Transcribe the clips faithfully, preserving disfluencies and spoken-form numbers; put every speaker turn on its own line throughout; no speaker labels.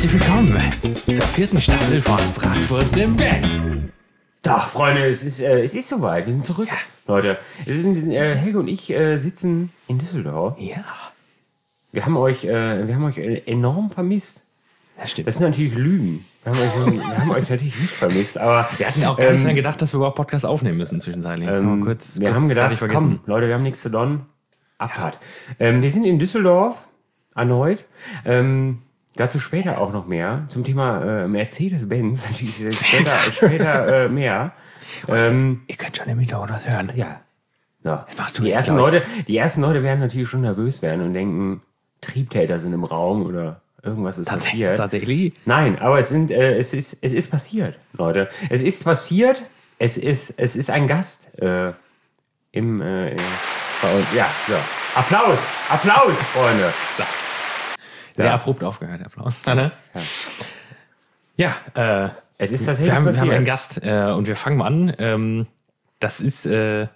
Herzlich willkommen zur vierten Staffel von Bratwurst im Bett.
Doch, Freunde, es ist, äh, es ist soweit. Wir sind zurück, ja. Leute. Es sind, äh, Helge und ich äh, sitzen in Düsseldorf.
Ja.
Wir haben euch, äh, wir haben euch enorm vermisst.
Das stimmt.
Das sind natürlich Lügen. Wir haben euch, wir haben euch natürlich nicht vermisst, aber
wir hatten auch gar ähm, nicht dran gedacht, dass wir überhaupt Podcast aufnehmen müssen zwischenzeitlich.
Ähm, kurz, wir kurz haben gedacht, komm, Leute, wir haben nichts zu tun. Abfahrt. Ja. Ähm, wir sind in Düsseldorf erneut. Ähm, dazu später auch noch mehr zum Thema äh, Mercedes-Benz. Natürlich später, später äh, mehr.
Ähm, Ihr könnt schon im Hintergrund was hören.
Ja. ja.
Das machst du
die
jetzt,
ersten Leute, die ersten Leute werden natürlich schon nervös werden und denken, Triebtäter sind im Raum oder irgendwas ist
Tats-
passiert.
Tatsächlich?
Nein, aber es sind, äh, es ist, es ist passiert, Leute. Es ist passiert. Es ist, es ist ein Gast äh, im, äh, in, bei uns. Ja, so. Applaus, Applaus, Freunde.
So. Sehr ja. abrupt aufgehört, Applaus. Ja, ne? ja äh,
es ist tatsächlich
wir haben,
passiert.
wir haben einen Gast äh, und wir fangen mal an. Ähm, das ist, äh,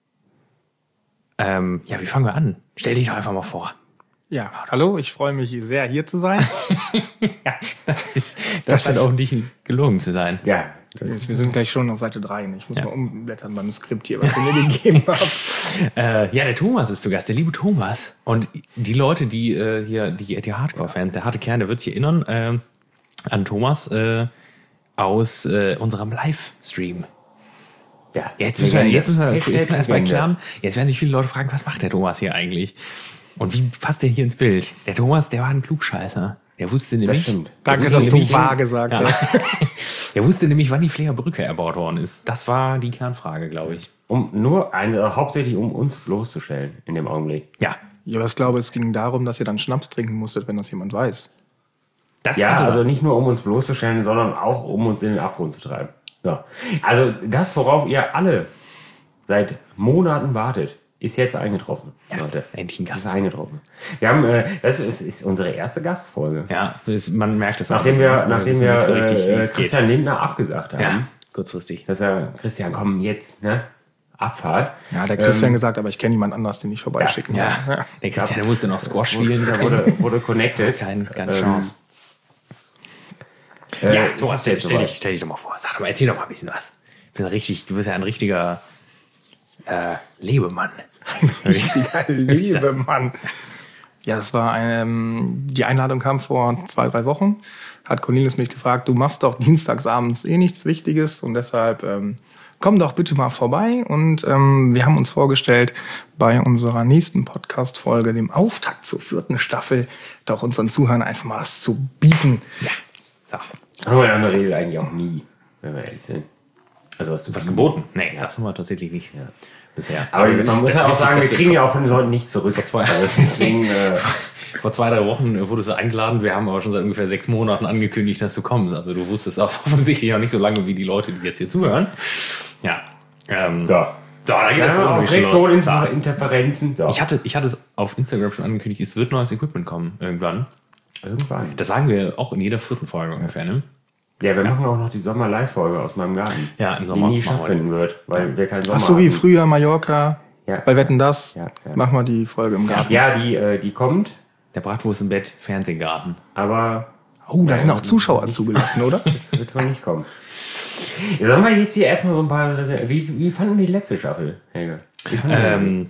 ähm, ja, wie fangen wir an? Stell dich doch einfach mal vor.
Ja, hallo, ich freue mich sehr, hier zu sein.
ja, das ist, das, das scheint auch nicht gelogen zu sein.
Ja.
Das wir sind gleich schon auf Seite drei. Ich muss ja. mal umblättern beim Skript hier, was ihr mir gegeben habt.
Äh, ja, der Thomas ist zu Gast, der liebe Thomas. Und die Leute, die äh, hier, die, die Hardcore-Fans, der harte Kern, der wird sich erinnern äh, an Thomas äh, aus äh, unserem Livestream.
Ja,
jetzt müssen wir, jetzt müssen wir, jetzt müssen wir erstmal erklären. Jetzt werden sich viele Leute fragen, was macht der Thomas hier eigentlich? Und wie passt der hier ins Bild? Der Thomas, der war ein Klugscheißer. Der wusste nämlich.
Das stimmt.
Danke, dass du wahr gesagt
ja.
hast.
Der wusste nämlich, wann die Fleer Brücke erbaut worden ist. Das war die Kernfrage, glaube ich.
Um nur eine, hauptsächlich um uns bloßzustellen in dem Augenblick.
Ja.
Ja, aber ich glaube, es ging darum, dass ihr dann Schnaps trinken musstet, wenn das jemand weiß.
Das ja, also nicht nur um uns bloßzustellen, sondern auch um uns in den Abgrund zu treiben. Ja. Also das, worauf ihr alle seit Monaten wartet, ist jetzt eingetroffen,
ja,
Leute.
Endlich ein Gast.
Ist eingetroffen. Wir haben, äh, das ist, ist unsere erste Gastfolge.
Ja, man merkt es.
Nachdem wir, nachdem wir
so richtig,
äh, Christian geht. Lindner abgesagt haben.
Ja, kurzfristig.
Dass er, Christian, komm jetzt, ne? Abfahrt.
Ja, der Christian ähm, gesagt, aber ich kenne jemand anders, den ich vorbeischicken
ja,
kann.
Ja, der Christian, der musste noch Squash spielen.
Der wurde, wurde connected.
Kein, keine ähm, Chance.
Äh,
ja, du hast, stell, stell, dich, stell dich doch mal vor. Sag doch mal, erzähl doch mal ein bisschen was. Du bist, richtig, du bist ja ein richtiger äh, Lebemann.
Richtiger Lebemann. Ja, das war eine, die Einladung kam vor zwei, drei Wochen. Hat Cornelius mich gefragt, du machst doch dienstagsabends eh nichts Wichtiges und deshalb ähm, komm doch bitte mal vorbei. Und ähm, wir haben uns vorgestellt, bei unserer nächsten Podcast-Folge, dem Auftakt zur vierten Staffel, doch unseren Zuhörern einfach mal was zu bieten.
Ja, so.
Haben wir in der Regel eigentlich auch nie, wenn wir ehrlich sind. Also hast du
was geboten? Nee, ja. Das haben wir tatsächlich nicht. Ja. Bisher.
Aber also, man muss ja auch sagen, wir kriegen ja auch von den Leuten nichts zurück.
Vor zwei, deswegen, äh, vor zwei, drei Wochen wurdest du eingeladen. Wir haben aber schon seit ungefähr sechs Monaten angekündigt, dass du kommst. Also du wusstest auch offensichtlich auch nicht so lange wie die Leute, die jetzt hier zuhören. Ja. Ähm,
so.
So, da geht
ja,
das
auch direkt Toninterferenzen. So.
Ich hatte, ich hatte es auf Instagram schon angekündigt, es wird neues Equipment kommen irgendwann.
Irgendwann.
Das sagen wir auch in jeder vierten Folge ungefähr, ne?
Ja, wir ja. machen auch noch die Sommer-Live-Folge aus meinem Garten.
Ja, im Sommer.
Die nie stattfinden wird, weil wir keinen Sommer
haben. Ach so, wie
haben.
früher Mallorca.
Ja.
Bei Wetten, das
ja, ja.
machen wir die Folge im Garten.
Ja, die, äh, die kommt.
Der Bratwurst im Bett, Fernsehgarten.
Aber.
Oh, da sind auch Zuschauer nicht, zugelassen, oder?
Das wird wohl nicht kommen. Sollen wir jetzt hier erstmal so ein paar. Wie, wie fanden wir die letzte Staffel, Helge? Wie fanden wir
ähm,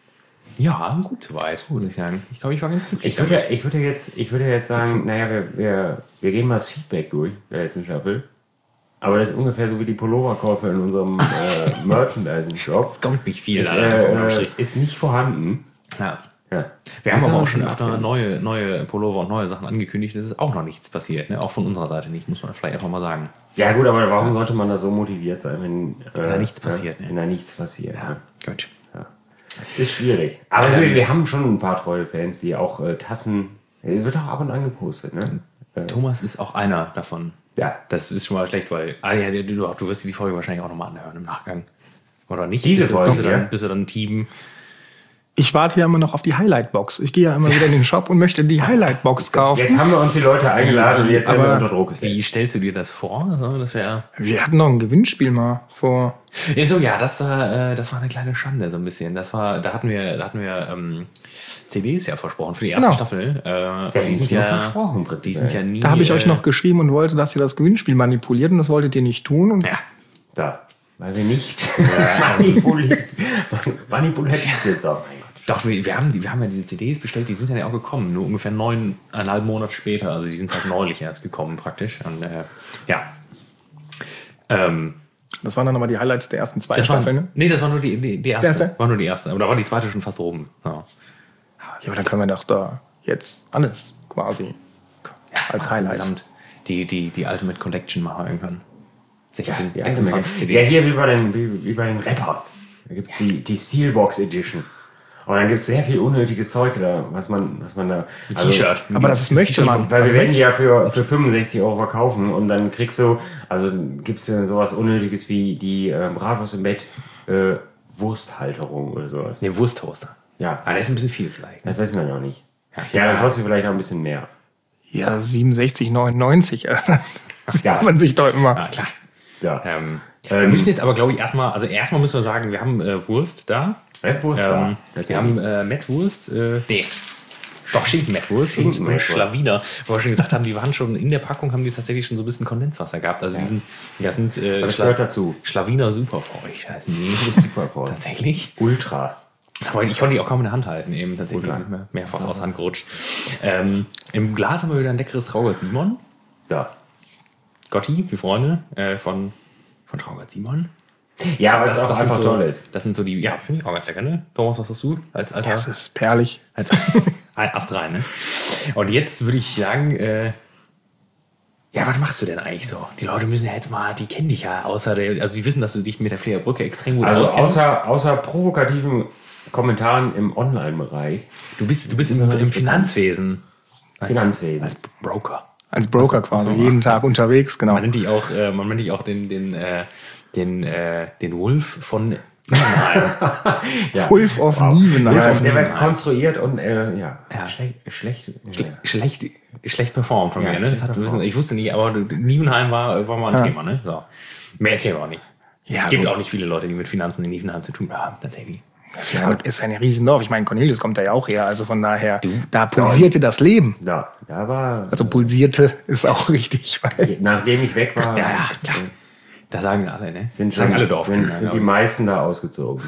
ja, gut soweit, würde ich sagen. Ich glaube, ich war ganz gut.
Ich würde, ich würde jetzt, ich würde jetzt sagen, naja, wir, wir, wir gehen mal das Feedback durch der letzten Staffel. Aber das ist ungefähr so wie die Pulloverkäufe in unserem äh, Merchandising-Shop.
Es kommt nicht viel.
Ist, äh, ist nicht vorhanden.
Ja.
ja.
Wir haben aber auch schon öfter neue, neue Pullover und neue Sachen angekündigt. Es ist auch noch nichts passiert. Ne? Auch von unserer Seite nicht, muss man vielleicht einfach mal sagen.
Ja gut, aber warum sollte man da so motiviert sein, wenn, äh,
wenn da nichts passiert?
Wenn da nichts passiert.
Ja, gut.
Ja. Ist schwierig. Aber ja, wir, wir haben schon ein paar treue Fans, die auch äh, Tassen... Wird auch ab und an gepostet, ne?
Thomas ist auch einer davon.
Ja.
Das ist schon mal schlecht, weil ah, ja, du, du wirst dir die Folge wahrscheinlich auch nochmal anhören im Nachgang. Oder nicht?
Diese
bist
Folge,
du, bist du
ja.
dann, bist du dann Team
Ich warte ja immer noch auf die Highlight-Box. Ich gehe ja immer wieder in den Shop und möchte die Highlight-Box kaufen.
Jetzt haben wir uns die Leute eingeladen und jetzt werden wir unter Druck
gesetzt. Wie stellst du dir das vor? Das wär
wir hatten noch ein Gewinnspiel mal vor.
Ja, so, ja, das war, äh, das war eine kleine Schande so ein bisschen. Das war, da hatten wir, da hatten wir ähm, C Ds ja versprochen für die erste genau. Staffel. Äh,
ja, die, die sind ja versprochen.
Die sind ja nie.
Da habe ich
äh,
euch noch geschrieben und wollte, dass ihr das Gewinnspiel manipuliert und das wolltet ihr nicht tun. Und
ja,
da, weil wir nicht manipuliert, manipulativ sind. Oh mein Gott.
Doch, wir, wir, haben die, wir haben ja diese C Ds bestellt, die sind ja auch gekommen, nur ungefähr neuneinhalb Monate später. Also die sind halt neulich erst gekommen praktisch. Und äh, ja. Ähm,
das waren dann nochmal die Highlights der ersten zwei Staffeln, ne?
Nee, das war nur die, die, die erste. erste. War nur die erste. Aber da war die zweite schon fast oben. Ja,
ja aber dann können wir doch da jetzt alles quasi
ja,
als Highlight.
Insgesamt die, die, die Ultimate Collection machen irgendwann.
sechzehn, ja, sechsundzwanzig C D. Ja, hier wie bei den, wie, wie bei den Rappern. Da gibt es die, die Steelbox Edition. Und dann gibt es sehr viel unnötiges Zeug da, was man, was man da.
Also, T-Shirt.
Aber das möchte man.
Weil wir werden die ja für, für fünfundsechzig Euro verkaufen und dann kriegst du, also gibt es sowas Unnötiges wie die äh, Bravos im Bett äh, Wursthalterung oder sowas.
Ne, Wursttoaster.
Ja.
Aber das ist ein bisschen viel vielleicht.
Das weiß man ja noch nicht. Ja, ja, dann kostet vielleicht auch ein bisschen mehr.
Ja, siebenundsechzig neunundneunzig. Das ja. kann man sich doch immer.
Ja, klar.
Ja.
Ähm, wir müssen jetzt aber, glaube ich, erstmal, also erstmal müssen wir sagen, wir haben äh, Wurst da.
Mettwurst
ähm, da. Wir haben äh, Mettwurst, äh, nee, doch Schinken-Mettwurst und, und Schlawiner. Wo wir schon gesagt haben, die waren schon in der Packung, haben die tatsächlich schon so ein bisschen Kondenswasser gehabt. Also ja. die sind, das sind äh,
das gehört dazu.
Schlawiner Superfeucht heißen die.
Superfeucht.
Tatsächlich.
Ultra.
Aber ich konnte die auch kaum in der Hand halten, eben tatsächlich. Die sind mir mehrfach aus der Hand gerutscht. Ähm, Im Glas haben wir wieder ein leckeres Traugott Simon.
Ja.
Gotti, die Freunde äh, von, von Traugott Simon.
Ja, weil das, das auch einfach
so,
toll ist.
Das sind so die, ja, finde ich auch ganz lecker, ne? Thomas, was hast du als Alter?
Das ist perlig.
Als Ast rein, ne? Und jetzt würde ich sagen, äh, ja, was machst du denn eigentlich so? Die Leute müssen ja jetzt mal, die kennen dich ja, außer der, also die wissen, dass du dich mit der Flederbrücke extrem gut
also
auskennst.
Außer, außer provokativen Kommentaren im Online-Bereich.
Du bist, du bist im, im Finanzwesen.
Finanzwesen.
Als Broker.
Als Broker quasi, jeden Tag unterwegs, genau.
Man nennt dich auch, äh, man nennt dich auch den, den, äh, den, äh, den Wolf von Nievenheim.
Ja. Wolf of wow. Nievenheim.
Der wird konstruiert und äh, ja,
ja.
Schlecht, schlecht,
Schle schlecht, schlecht performt von
ja,
mir. Ne? Das hat, ich wusste nicht, aber Nievenheim war, war mal ein ja. Thema. Ne? So. Mehr erzählen wir auch nicht.
Ja,
es gibt gut. auch nicht viele Leute, die mit Finanzen in Nievenheim zu tun haben, tatsächlich.
Das ist, ja, ist ein Riesendorf. Ich meine, Cornelius kommt da ja auch her. Also von daher, du, da pulsierte das Leben.
Da, da war.
Also pulsierte ist auch richtig. Weil
nachdem ich weg war.
Ja, ja, klar. Da sagen alle, ne?
Sind,
sagen
schon,
alle Dorfkinder.
Sind, sind die meisten da ausgezogen.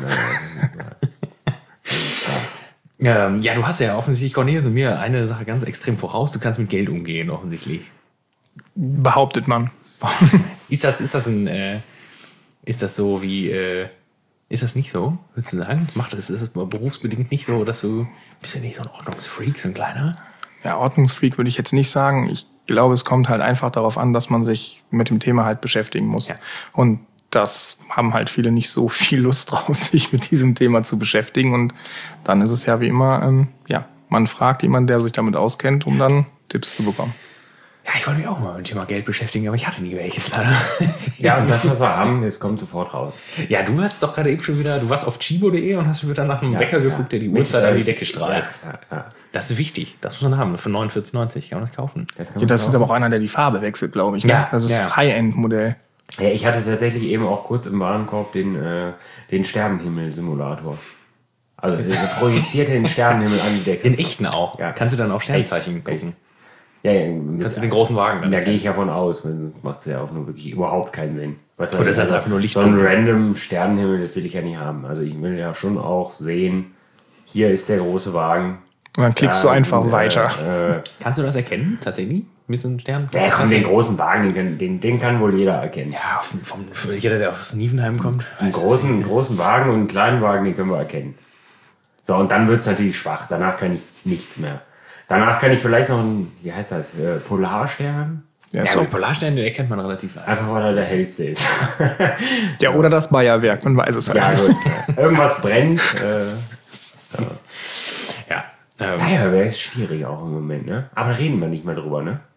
ja. ähm, ja, du hast ja offensichtlich, Cornelius und mir, eine Sache ganz extrem voraus. Du kannst mit Geld umgehen, offensichtlich.
Behauptet man.
ist, das, ist das ein, äh, ist das so wie, äh, ist das nicht so, würdest du sagen? Macht das, ist es berufsbedingt nicht so, dass du, bist ja nicht so ein Ordnungsfreak, so ein kleiner?
Ja, Ordnungsfreak würde ich jetzt nicht sagen. Ich glaube, es kommt halt einfach darauf an, dass man sich mit dem Thema halt beschäftigen muss. Ja. Und das haben halt viele nicht so viel Lust drauf, sich mit diesem Thema zu beschäftigen. Und dann ist es ja wie immer, ähm, ja, man fragt jemanden, der sich damit auskennt, um dann Tipps zu bekommen.
Ja, ich wollte mich auch mal mit dem Thema Geld beschäftigen, aber ich hatte nie welches leider.
Ja, und das, was wir haben, das kommt sofort raus.
Ja, du hast doch gerade eben schon wieder, du warst auf chibo punkt de und hast schon wieder nach einem ja, Wecker geguckt, ja. der die Uhrzeit an die Decke strahlt. Ja, ja, ja. Das ist wichtig, das muss man haben. Für neunundvierzig neunzig kann man das kaufen.
Das, ja, das ist aber auch einer, der die Farbe wechselt, glaube ich. Ne?
Ja,
das ist
ja.
das High-End-Modell.
Ja, ich hatte tatsächlich eben auch kurz im Warenkorb den, äh, den Sternenhimmel-Simulator. Also der projiziert den Sternenhimmel an die Decke.
Den echten auch?
Ja.
Kannst du dann auch Sternzeichen
Echt?
gucken?
Ja, ja.
Kannst du den großen Wagen dann?
Da gehe ich ja von aus, sonst macht es ja auch nur wirklich überhaupt keinen Sinn.
Weißt du, das heißt einfach nur Licht.
So ein random Sternenhimmel, das will ich ja nicht haben. Also ich will ja schon auch sehen, hier ist der große Wagen.
Und dann klickst ja, du einfach äh, weiter.
Äh, Kannst du das erkennen, tatsächlich? Ein bisschen Stern?
Ja, komm, den großen Wagen, den, den, den kann wohl jeder erkennen.
Ja, vom, vom, für jeder, der aus Nievenheim kommt.
Einen großen, einen großen Wagen und einen kleinen Wagen, den können wir erkennen. So, und dann wird es natürlich schwach. Danach kann ich nichts mehr. Danach kann ich vielleicht noch einen, wie heißt das, äh, Polarstern?
Ja, ja, so. Den Polarstern, den erkennt man relativ leicht.
Einfach, weil er der hellste ist.
Ja, oder das Bayerwerk, man weiß es halt.
Ja, gut. Irgendwas brennt. Äh,
ja.
Ähm, Bayerwerk ist schwierig auch im Moment, ne? Aber reden wir nicht mehr drüber, ne?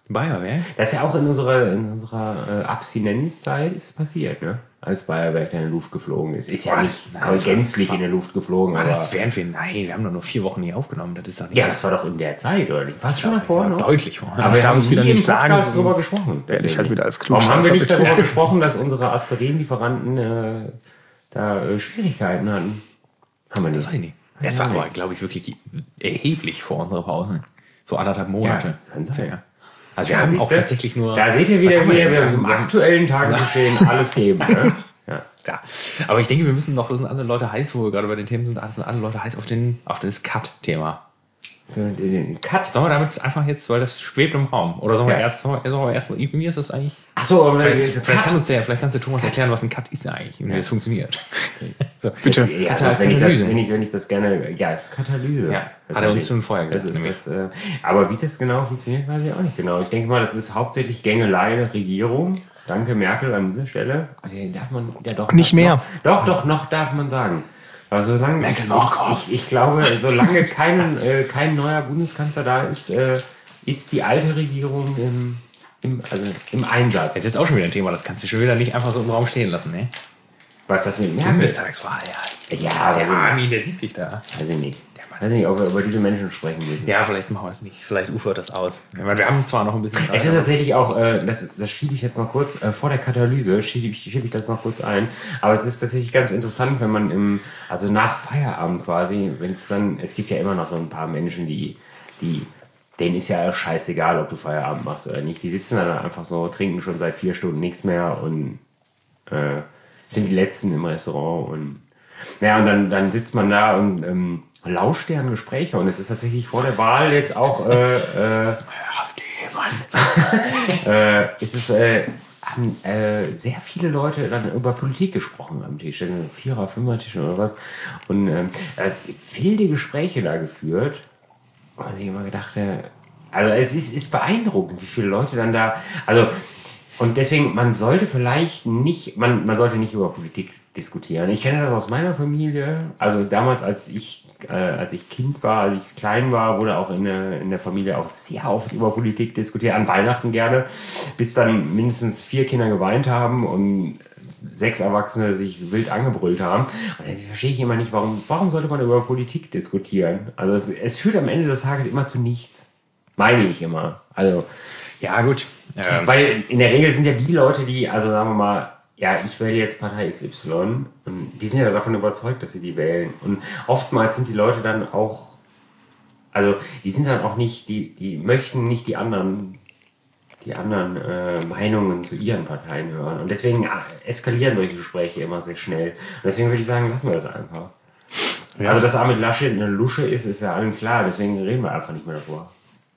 Bayerwerk?
Das ist ja auch in unserer, in unserer äh, Abstinenzzeit ist passiert, ne? Als Bayerwerk in der Luft geflogen ist. Ist ja nicht nein, gänzlich war, in der Luft geflogen.
War
aber
das während wir, nein, wir haben doch nur vier Wochen nie aufgenommen. Das ist doch nicht
ja, das war doch in der Zeit, oder nicht? Fast schon davor,
ja,
noch?
Deutlich vorher.
Aber wir haben es wieder nicht sagen, darüber gesprochen.
Werde ich halt wieder als
Warum haben wir nicht darüber gesprochen, dass unsere Aspirin-Lieferanten äh, da äh, Schwierigkeiten hatten? Haben wir nicht.
Das, nicht. das war aber, glaube ich, wirklich erheblich vor unserer Pause. So anderthalb Monate.
Ja, kann sein.
Ja. Also wir ja, haben auch
du?
tatsächlich nur...
Da seht ihr wieder, wie wir, wir im aktuellen Tagesgeschehen alles geben. Ne?
Ja. ja. Aber ich denke, wir müssen noch, das sind alle Leute heiß, wo wir gerade bei den Themen sind, sind alle Leute heiß auf, den, auf das Cut-Thema.
Den, den Cut?
Sollen wir damit einfach jetzt, weil das schwebt im Raum. Oder sollen wir ja. erst, sollen wir, sollen wir erst, wie ist das eigentlich?
Ach so, aber
vielleicht, vielleicht, kann uns der, vielleicht kannst du Thomas erklären, was ein Cut ist eigentlich und wie ja. das funktioniert.
So. Bitte. Das, ja, also wenn, ich das, wenn, ich, wenn ich das gerne, ja, es ist Katalyse.
Ja, hat er uns schon vorher gesagt.
Das ist das, äh, aber wie das genau funktioniert, weiß ich auch nicht genau. Ich denke mal, das ist hauptsächlich Gängelei der Regierung. Danke Merkel an dieser Stelle. Also, darf man, ja, doch,
nicht mehr.
Noch, doch, doch, noch darf man sagen. Aber solange, Merkel noch, ich, ich, ich glaube, solange kein, äh, kein neuer Bundeskanzler da ist, äh, ist die alte Regierung im, im, also im Einsatz.
Das ist jetzt auch schon wieder ein Thema, das kannst du schon wieder nicht einfach so im Raum stehen lassen, ne?
Was ist das mit Merkel?
Bundestagswahl, ja. Ja, der Armin, der sieht sich da.
Weiß ich nicht. Weiß nicht, ob wir über diese Menschen sprechen müssen.
Ja, vielleicht machen wir es nicht. Vielleicht ufert das aus. Wir haben zwar noch ein bisschen...
Es ist tatsächlich auch, äh, das, das schiebe ich jetzt noch kurz, äh, vor der Katalyse schiebe ich, schieb ich das noch kurz ein. Aber es ist tatsächlich ganz interessant, wenn man im, also nach Feierabend quasi, wenn es dann, es gibt ja immer noch so ein paar Menschen, die, die, denen ist ja scheißegal, ob du Feierabend machst oder nicht. Die sitzen dann einfach so, trinken schon seit vier Stunden nichts mehr und äh, sind die Letzten im Restaurant und ja, und dann, dann sitzt man da und ähm, lauscht deren Gespräche und es ist tatsächlich vor der Wahl jetzt auch äh, äh, äh, ist es äh, haben äh, sehr viele Leute dann über Politik gesprochen am Tisch, Vierer, Fünfer-Tisch oder was und ähm, äh, viele Gespräche da geführt und ich immer gedacht, äh, also es ist, ist beeindruckend, wie viele Leute dann da, also und deswegen, man sollte vielleicht nicht, man, man sollte nicht über Politik diskutieren. Ich kenne das aus meiner Familie. Also damals, als ich, äh, als ich Kind war, als ich klein war, wurde auch in der, in der Familie auch sehr oft über Politik diskutiert. An Weihnachten gerne, bis dann mindestens vier Kinder geweint haben und sechs Erwachsene sich wild angebrüllt haben. Und dann verstehe ich immer nicht, warum, warum sollte man über Politik diskutieren? Also es, es führt am Ende des Tages immer zu nichts. Meine ich immer. Also
ja, gut.
Ähm. Weil in der Regel sind ja die Leute, die, also sagen wir mal, ja, ich wähle jetzt Partei X Y und die sind ja davon überzeugt, dass sie die wählen. Und oftmals sind die Leute dann auch, also die sind dann auch nicht, die, die möchten nicht die anderen, die anderen äh, Meinungen zu ihren Parteien hören. Und deswegen eskalieren solche Gespräche immer sehr schnell. Und deswegen würde ich sagen, lassen wir das einfach. Ja. Also, dass Armin Laschet eine Lusche ist, ist ja allen klar. Deswegen reden wir einfach nicht mehr davor.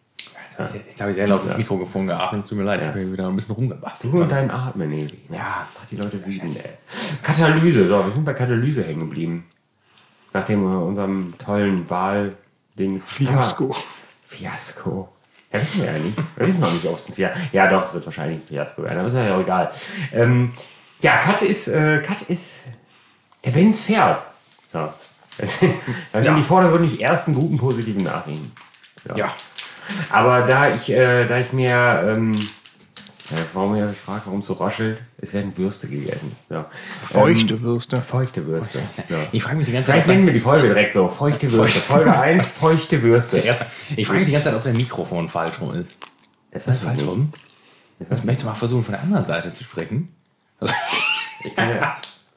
Jetzt habe ich sehr laut ins Mikrofon geatmet, tut mir leid, ja. Ich habe wieder ein bisschen rumgebastelt.
Du und dein Atmen, ey. Ja, macht die Leute wütend, ey. Katalyse, so, wir sind bei Katalyse hängen geblieben. Nachdem wir unserem tollen Wahldings...
Fiasko.
Fiasko. Ja, wissen wir ja nicht. Wir wissen noch nicht, ob es ein Fiasko... Ja, doch, es wird wahrscheinlich ein Fiasko werden, aber ist ja auch egal. Ähm, ja, Cut ist, äh, Cut ist der Benz fährt. Ja. Das sind, das sind ja. die vordergründig ersten guten positiven Nachrichten. Ja. ja. Aber da ich, äh, da ich mir, ähm, ja, warum ich frage, warum es so raschelt, es werden Würste gegessen. Ja.
Feuchte ähm, Würste.
Feuchte Würste.
Ja. Ich frage mich die ganze Zeit.
Vielleicht nennen wir die Folge direkt so: Feuchte Würste. Folge eins, feuchte Würste.
Ich frage mich die ganze Zeit, ob dein Mikrofon falsch rum ist.
Das ist falsch rum.
Ich möchte mal versuchen, von der anderen Seite zu sprechen.
Ich kann ja.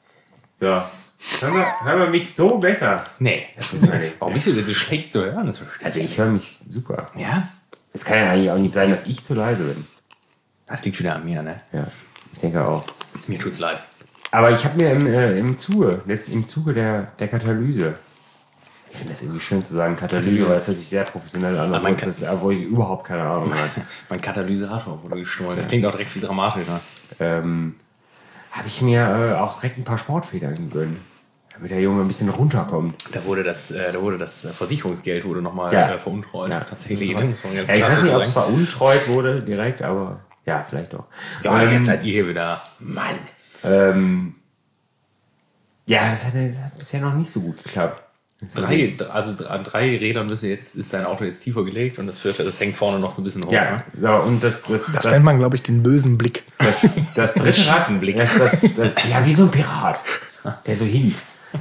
Ja. Hören wir, hören wir mich so besser?
Nee. Das ist nicht. Warum bist du denn so schlecht zu hören?
Also ich höre mich super.
Ja?
Es kann ja eigentlich auch nicht sein, dass ich zu leise bin.
Das liegt wieder an mir, ne?
Ja, ich denke auch.
Mir tut's leid.
Aber ich habe mir im, äh, im Zuge, im Zuge der, der Katalyse, ich finde das irgendwie schön zu sagen, Katalyse, weil es hört sich sehr professionell an, aber das ist, wo ich überhaupt keine Ahnung habe.
Mein Katalysator wurde gestohlen. Das klingt auch direkt viel dramatischer.
Ähm, habe ich mir äh, auch direkt ein paar Sportfedern gegönnt. Damit der Junge ein bisschen runterkommt.
Da wurde das, äh, da wurde das Versicherungsgeld wurde nochmal ja. äh, veruntreut.
Ja.
Tatsächlich.
Ja, ich weiß nicht, ob es veruntreut wurde direkt, aber ja, vielleicht doch.
Ja, ähm, jetzt seid ihr hier wieder. Mann.
Ähm, ja, das hat, das hat bisher noch nicht so gut geklappt.
Drei, also an drei Rädern müssen jetzt, ist sein Auto jetzt tiefer gelegt und das vierte, das hängt vorne noch so ein bisschen hoch.
Ja,
ne?
so, und das, das,
Das, das nennt man, glaube ich, den bösen Blick.
Das, das dritte Rad, das, das, das, ja, wie so ein Pirat, der so hinkt.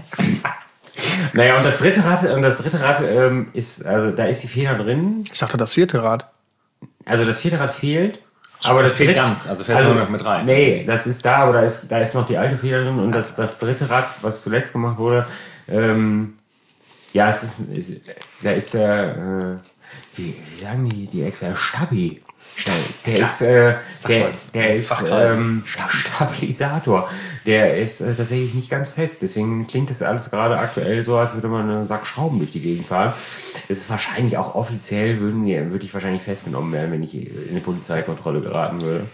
Naja, und das dritte Rad, und das dritte Rad ähm, ist, also da ist die Feder drin.
Ich dachte, das vierte Rad.
Also das vierte Rad fehlt. Aber das,
das fehlt
dritte,
ganz, also fährst
also,
du noch mit rein.
Nee, das ist da, aber da ist, da ist noch die alte Feder drin. Und das, das dritte Rad, was zuletzt gemacht wurde, ähm, ja, es ist, ist da ist der, äh, wie, wie sagen die, die Ex-Wer? Stabi. Der
Klar.
ist, äh, der,
mal,
der ist
Fachkreise.
ähm, Stabilisator. Der ist äh, tatsächlich nicht ganz fest. Deswegen klingt das alles gerade aktuell so, als würde man einen Sack Schrauben durch die Gegend fahren. Es ist wahrscheinlich auch offiziell, würden wir, würde ich wahrscheinlich festgenommen werden, wenn ich in eine Polizeikontrolle geraten würde.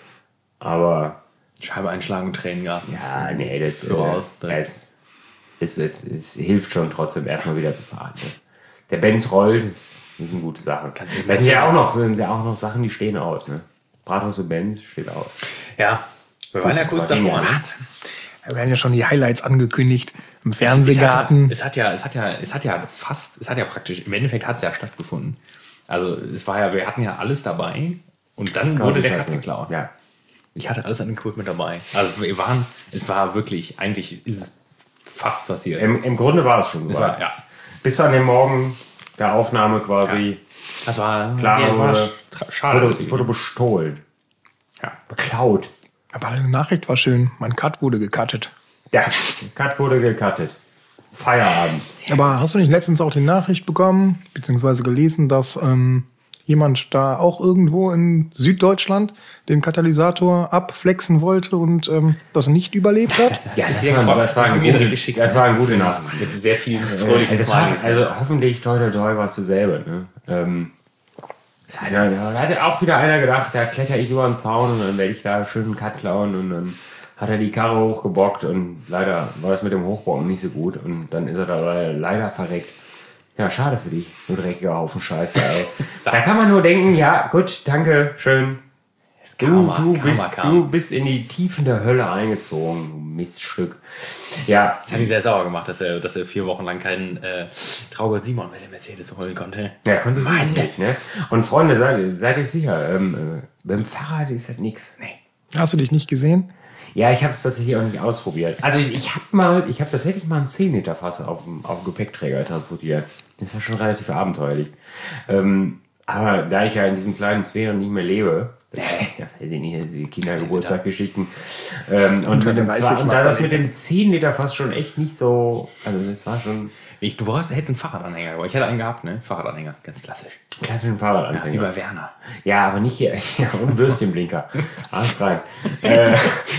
Aber
Scheibe einschlagen und Tränengas.
ja, nee, das, äh,
raus.
das, es, es, es hilft schon trotzdem erstmal wieder zu fahren. Ne? Der Benz rollt, das ist eine gute Sache. Das sind ja auch noch, sind ja auch noch Sachen, die stehen aus. Ne? Bratwurst und Benz steht aus.
Ja, wir waren ja kurz davor. Ne?
Wahnsinn. Da werden ja schon die Highlights angekündigt im
Es
Fernsehgarten.
hat, ja, es hat ja, es hat ja, es hat ja fast, es hat ja praktisch, im Endeffekt hat es ja stattgefunden. Also es war ja, wir hatten ja alles dabei und dann wurde der Cut geklaut.
Ja.
Ich hatte alles an Equipment dabei. Also wir waren, es war wirklich, eigentlich ist es fast passiert.
Im, Im Grunde war es schon.
Es
so.
war, ja.
Bis an den Morgen der Aufnahme quasi.
Das war
Klar,
ja,
wurde,
tra- schade.
wurde, wurde bestohlen.
Ja.
Beklaut.
Aber eine Nachricht war schön. Mein Cut wurde gecuttet.
Ja, Cut wurde gecuttet. Feierabend.
Aber hast du nicht letztens auch die Nachricht bekommen, beziehungsweise gelesen, dass ähm, jemand da auch irgendwo in Süddeutschland den Katalysator abflexen wollte und ähm, das nicht überlebt hat?
Ja, das
Ja,
war, das war,
das
ein
ist mir
gute,
geschickt.
das war eine gute Nachricht.
Mit sehr vielen fröhlichen
Das war,
Smileys.
also hoffentlich, toi, toi, toi, warst du selber. Ne? Ähm, ist einer, da hat auch wieder einer gedacht, da kletter ich über den Zaun und dann werde ich da schön einen Cut klauen und dann hat er die Karre hochgebockt und leider war das mit dem Hochbocken nicht so gut und dann ist er da leider verreckt. Ja, schade für dich, du dreckiger Haufen Scheiße, ey. Da kann man nur denken, ja, gut, danke, schön. Du,
Karma,
du,
Karma
bist,
kam.
du bist in die Tiefen der Hölle eingezogen, du Miststück. Ja,
Das hat ihn sehr sauer gemacht, dass er, dass er vier Wochen lang keinen äh, Traugott Simon mit dem Mercedes holen konnte.
ja, konnte ich nicht, ne? Und Freunde, seid, seid euch sicher, ähm, äh, beim Fahrrad ist das nichts. Nee.
Hast du dich nicht gesehen?
Ja, ich habe es tatsächlich auch nicht ausprobiert. Also ich, ich habe mal, ich habe tatsächlich mal ein zehn Liter Fass auf dem, auf dem Gepäckträger transportiert. Das war schon relativ abenteuerlich. Ähm, aber da ich ja in diesen kleinen Sphären nicht mehr lebe, das, ja, weiß ich nicht, die Kindergeburtstagsgeschichten. Ähm, und mit dem, zwar, und da das mit dem zehn Liter Fass schon echt nicht so, also das war schon
Ich, du brauchst, hättest einen Fahrradanhänger, aber ich hätte einen gehabt, ne? Fahrradanhänger, ganz klassisch.
klassischen
Ja,
Fahrradanfänger.
wie bei Werner.
Ja, aber nicht hier. Ja, und Würstchenblinker. Alles rein. äh, äh,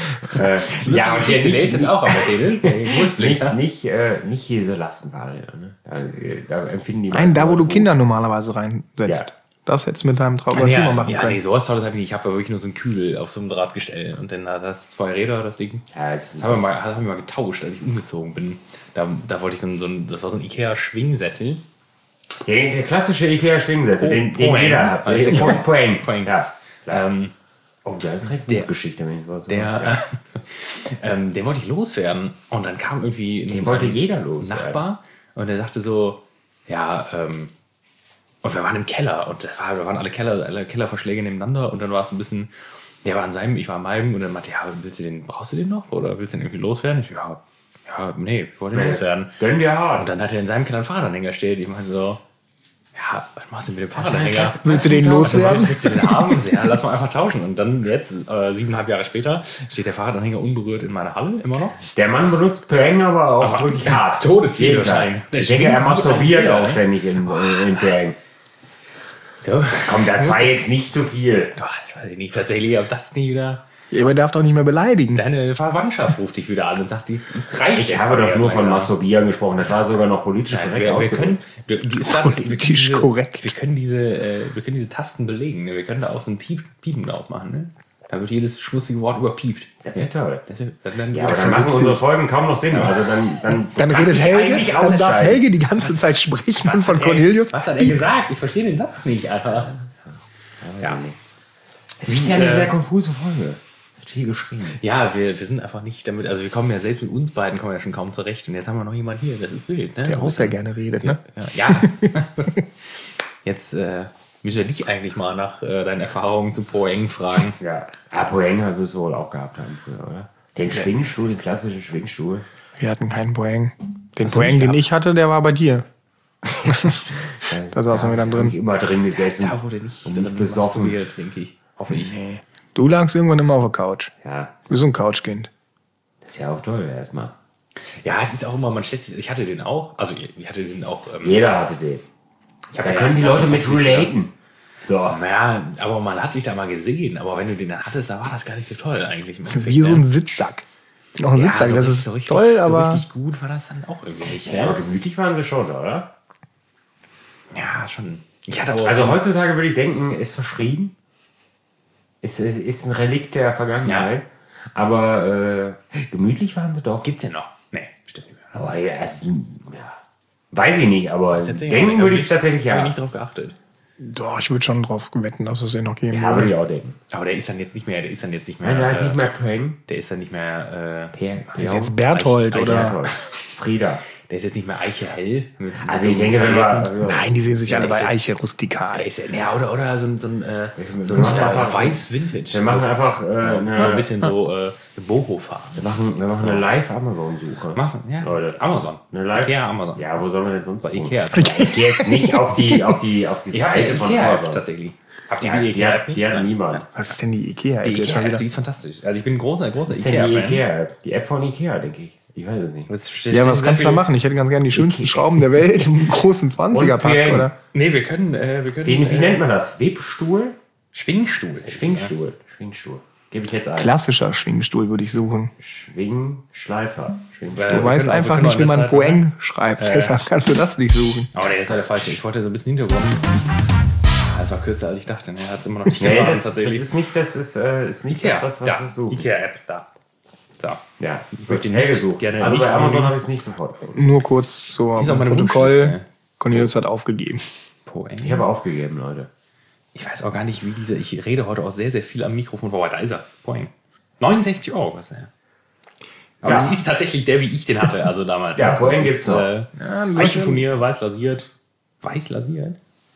ja, und hier
der ist
nicht,
jetzt auch am Mercedes.
nicht, nicht, äh, nicht hier so Lastenfahrräder. Ne? Da, äh, da empfinden die
Nein,
meisten
da wo du
Leute
Kinder normalerweise reinsetzt.
Ja.
Das hättest du mit deinem Traugott
Ja,
Simon machen
ja,
können.
nee, sowas Tolles habe ich nicht. Ich habe ja wirklich nur so einen Kühl auf so einem Drahtgestell. Und dann hat das zwei Räder, das Ding.
Ja, das
Das haben wir mal, haben wir mal getauscht, als ich umgezogen bin. Da, da wollte ich so ein, so ein, das war so ein Ikea-Schwingsessel.
der, der klassische Ikea-Schwingsessel,
Po-
den, den
Poeng.
jeder hat.
Also
Den
der-
Poeng.
Poeng.
Ja.
Ähm,
Oh, der ist direkt
Der-
Buchgeschichte, wenn ich was
der,
sage.
äh, ähm, den wollte ich loswerden. Und dann kam irgendwie
Den
ein
wollte jeder loswerden.
Nachbar und der sagte so, ja, ähm, und wir waren im Keller und das war, wir waren alle Keller, alle Kellerverschläge nebeneinander und dann war es ein bisschen, der war an seinem, ich war an meinem und dann meinte, ja, willst du den, brauchst du den noch oder willst du den irgendwie loswerden? Ich so, ja, ja, nee, ich wollte den
Nee,
loswerden.
Gönn dir hart.
Und dann hat er in seinem Keller einen Fahrradanhänger steht. Ich meinte so, ja, was machst du mit dem
eine
Fahrradanhänger?
Klasse-
Willst du den loswerden?
Willst du den haben? Ja, lass mal einfach tauschen. Und dann jetzt, äh, siebeneinhalb Jahre später, steht der Fahrradanhänger unberührt in meiner Halle, immer noch.
Der Mann benutzt Poeng aber auch
Aber
wirklich
ja,
hart.
Todesviel
Jeden Tag.
wahrscheinlich. Der
Ich denke,
schwingt
er
gut
masturbiert
ein,
auch
ne?
ständig in, in Poeng.
So.
Komm, das war jetzt nicht zu viel.
Boah, das weiß ich nicht tatsächlich, ob das nie wieder.
Ja, aber er darf doch nicht mehr beleidigen.
Deine Verwandtschaft ruft dich wieder an und sagt, die ist reich.
Ich habe doch nur von Masturbieren gesprochen. Das war sogar noch politisch
Nein,
korrekt
wir, wir
ausgedrückt.
können, du, du, ist grad, wir können
Politisch
diese,
korrekt.
Wir können diese, äh, wir können diese Tasten belegen. Ne? Wir können da auch so ein Piep, Piepen drauf machen. Ne? Da wird jedes schmutzige Wort überpiept.
Das wäre toll.
Das wär, dann,
Ja, aber dann machen unsere Folgen kaum noch Sinn. Also dann, dann,
Dann
kannst
redet
dich
Helge,
eigentlich
dann darf
aussteigen.
Helge die ganze Zeit sprechen
was
von
hat er-
Cornelius.
Was hat er gesagt? Ich verstehe den Satz nicht, Alter.
Ja. Es ist ja eine sehr konfuse Folge. viel geschrien.
Ja, wir, wir sind einfach nicht damit, also wir kommen ja selbst mit uns beiden kommen ja schon kaum zurecht. Und jetzt haben wir noch jemanden hier, das ist wild, ne?
Der auch sehr gerne redet, ne?
Ja. ja. Jetzt äh, müssen wir dich eigentlich mal nach äh, deinen Erfahrungen zu Poeng fragen.
Ja, ah, Poeng wirst du wohl auch gehabt haben früher, oder? Den Schwingstuhl, den klassischen Schwingstuhl.
Wir hatten keinen Poeng. Den Poeng, den ich hatte, der war bei dir. Da saßen
ja,
wir dann drin.
Ich immer drin gesessen.
Da wurde nicht,
und nicht besoffen.
Denke ich. Hoffe ich.
Nee. Du lagst irgendwann immer auf der Couch.
Ja.
Du bist so ein Couchkind.
Das ist ja auch toll, erstmal.
Ja, es ist auch immer, man stellt sich, ich hatte den auch, also ich hatte den auch. Ähm,
Jeder hatte den.
Ich hab
da
ja
können die Leute mit relaten.
So. Naja, aber man hat sich da mal gesehen. Aber wenn du den dann hattest, da war das gar nicht so toll eigentlich.
Wie so ein Sitzsack. Noch ein
ja,
Sitzsack,
so
das
richtig,
ist
so richtig,
toll,
so
aber...
richtig gut war das dann auch irgendwie nicht.
Ja, aber gemütlich waren sie schon, oder?
Ja, schon. Ich hatte aber
also heutzutage würde ich denken, ist verschrieben. Ist, ist, ist ein Relikt der Vergangenheit. Ja. Aber äh, gemütlich waren sie doch.
Gibt's ja noch? Nee, bestimmt nicht mehr.
Aber ja, ja. Weiß ich nicht, aber
denken
denken würde ich tatsächlich ja.
Ich habe nicht drauf geachtet.
Doch, ich würde schon drauf wetten, dass es den noch geben
Ja, würde ich auch denken.
Aber der ist dann jetzt nicht mehr, der ist dann jetzt nicht mehr.
Also heißt
äh,
nicht mehr Poeng.
Der ist dann nicht mehr. Äh,
Per,
Der ist jetzt Berthold
Eich-
oder...
Berthold. Frieda.
Der ist jetzt nicht mehr Eiche hell. Mit,
Also
mit
ich
so
denke, wenn wir...
Pailletten.
Also,
Nein, die sehen sich
Ja,
alle
der
bei
ist jetzt-
Eiche rustikal.
Der ist ja, ja, oder, oder so ein, so ein, äh, so
wir
ein
machen
äh,
einfach-
weiß Vintage.
wir machen einfach äh, eine,
so ein bisschen so äh, Boho-Farben.
wir machen, wir machen eine Live-Amazon-Suche.
Machst du? Ja.
Leute.
Amazon.
Eine Live
Ikea, Amazon.
Ja, wo sollen wir denn sonst
Bei
tun?
Ikea.
Ich gehe jetzt nicht auf die, auf die, auf die
Ja,
Seite von
Ikea
Amazon.
tatsächlich. Habt ihr
Die,
die
die,
Ikea-App
hat,
nicht?
die hat niemand.
Was ist denn die Ikea?
Die
Jetzt schon
Ikea-App,
wieder?
die ist fantastisch. Also ich bin ein großer, großer
Was ist denn die
Ikea-Fan.
Ikea-App? Die App von Ikea, denke ich. Ich weiß es nicht.
Jetzt steht-
Ja,
stehen
was
sehr
kannst du da
viele-
machen? Ich hätte ganz gerne die schönsten Schrauben der Welt im großen zwanziger-Pack,
Und
oder?
Nee, wir können, äh, wir können
Wie, wie
äh,
nennt man das? Webstuhl?
Schwingstuhl.
Schwingstuhl. Schwingstuhl. Gebe ich jetzt ein.
Klassischer Schwingstuhl würde ich suchen.
Schwingschleifer. Schwingstuhl.
Weil-
Du
wir
weißt
können auch-
einfach
wir können
nicht,
auch
wie
in
man
der Zeit,
Poeng schreibt. Deshalb kannst du das nicht suchen.
Aber nee, das war der falsche. Ich wollte so ein bisschen Hintergrund. Das war kürzer, als ich dachte. Er hat es immer noch nicht
Nee,
gemacht,
das, das
tatsächlich.
ist nicht das, ist, äh, ist nicht
Ikea,
das, was, was
da.
wir suchen.
Ikea-App, da. So.
Ja,
Ich möchte
hell
nicht
gesucht.
gerne
Also
nicht
bei Amazon
anonym-
habe ich es nicht sofort gefunden.
Nur kurz zur
Ist auch meine
Protokoll.
Wunschliste.
Cornelius hat aufgegeben.
Poeng.
Ich habe aufgegeben, Leute.
Ich weiß auch gar nicht, wie diese. Ich rede heute auch sehr, sehr viel am Mikrofon vorbei. Da ist er. Poeng. neunundsechzig Euro kostet er. Aber
Ja.
es ist tatsächlich der, wie ich den hatte, also damals.
Ja,
Das
Poeng
ist,
gibt's noch.
Äh,
Ja, ein
Eichenfurnier, weiß lasiert. Weiß lasiert?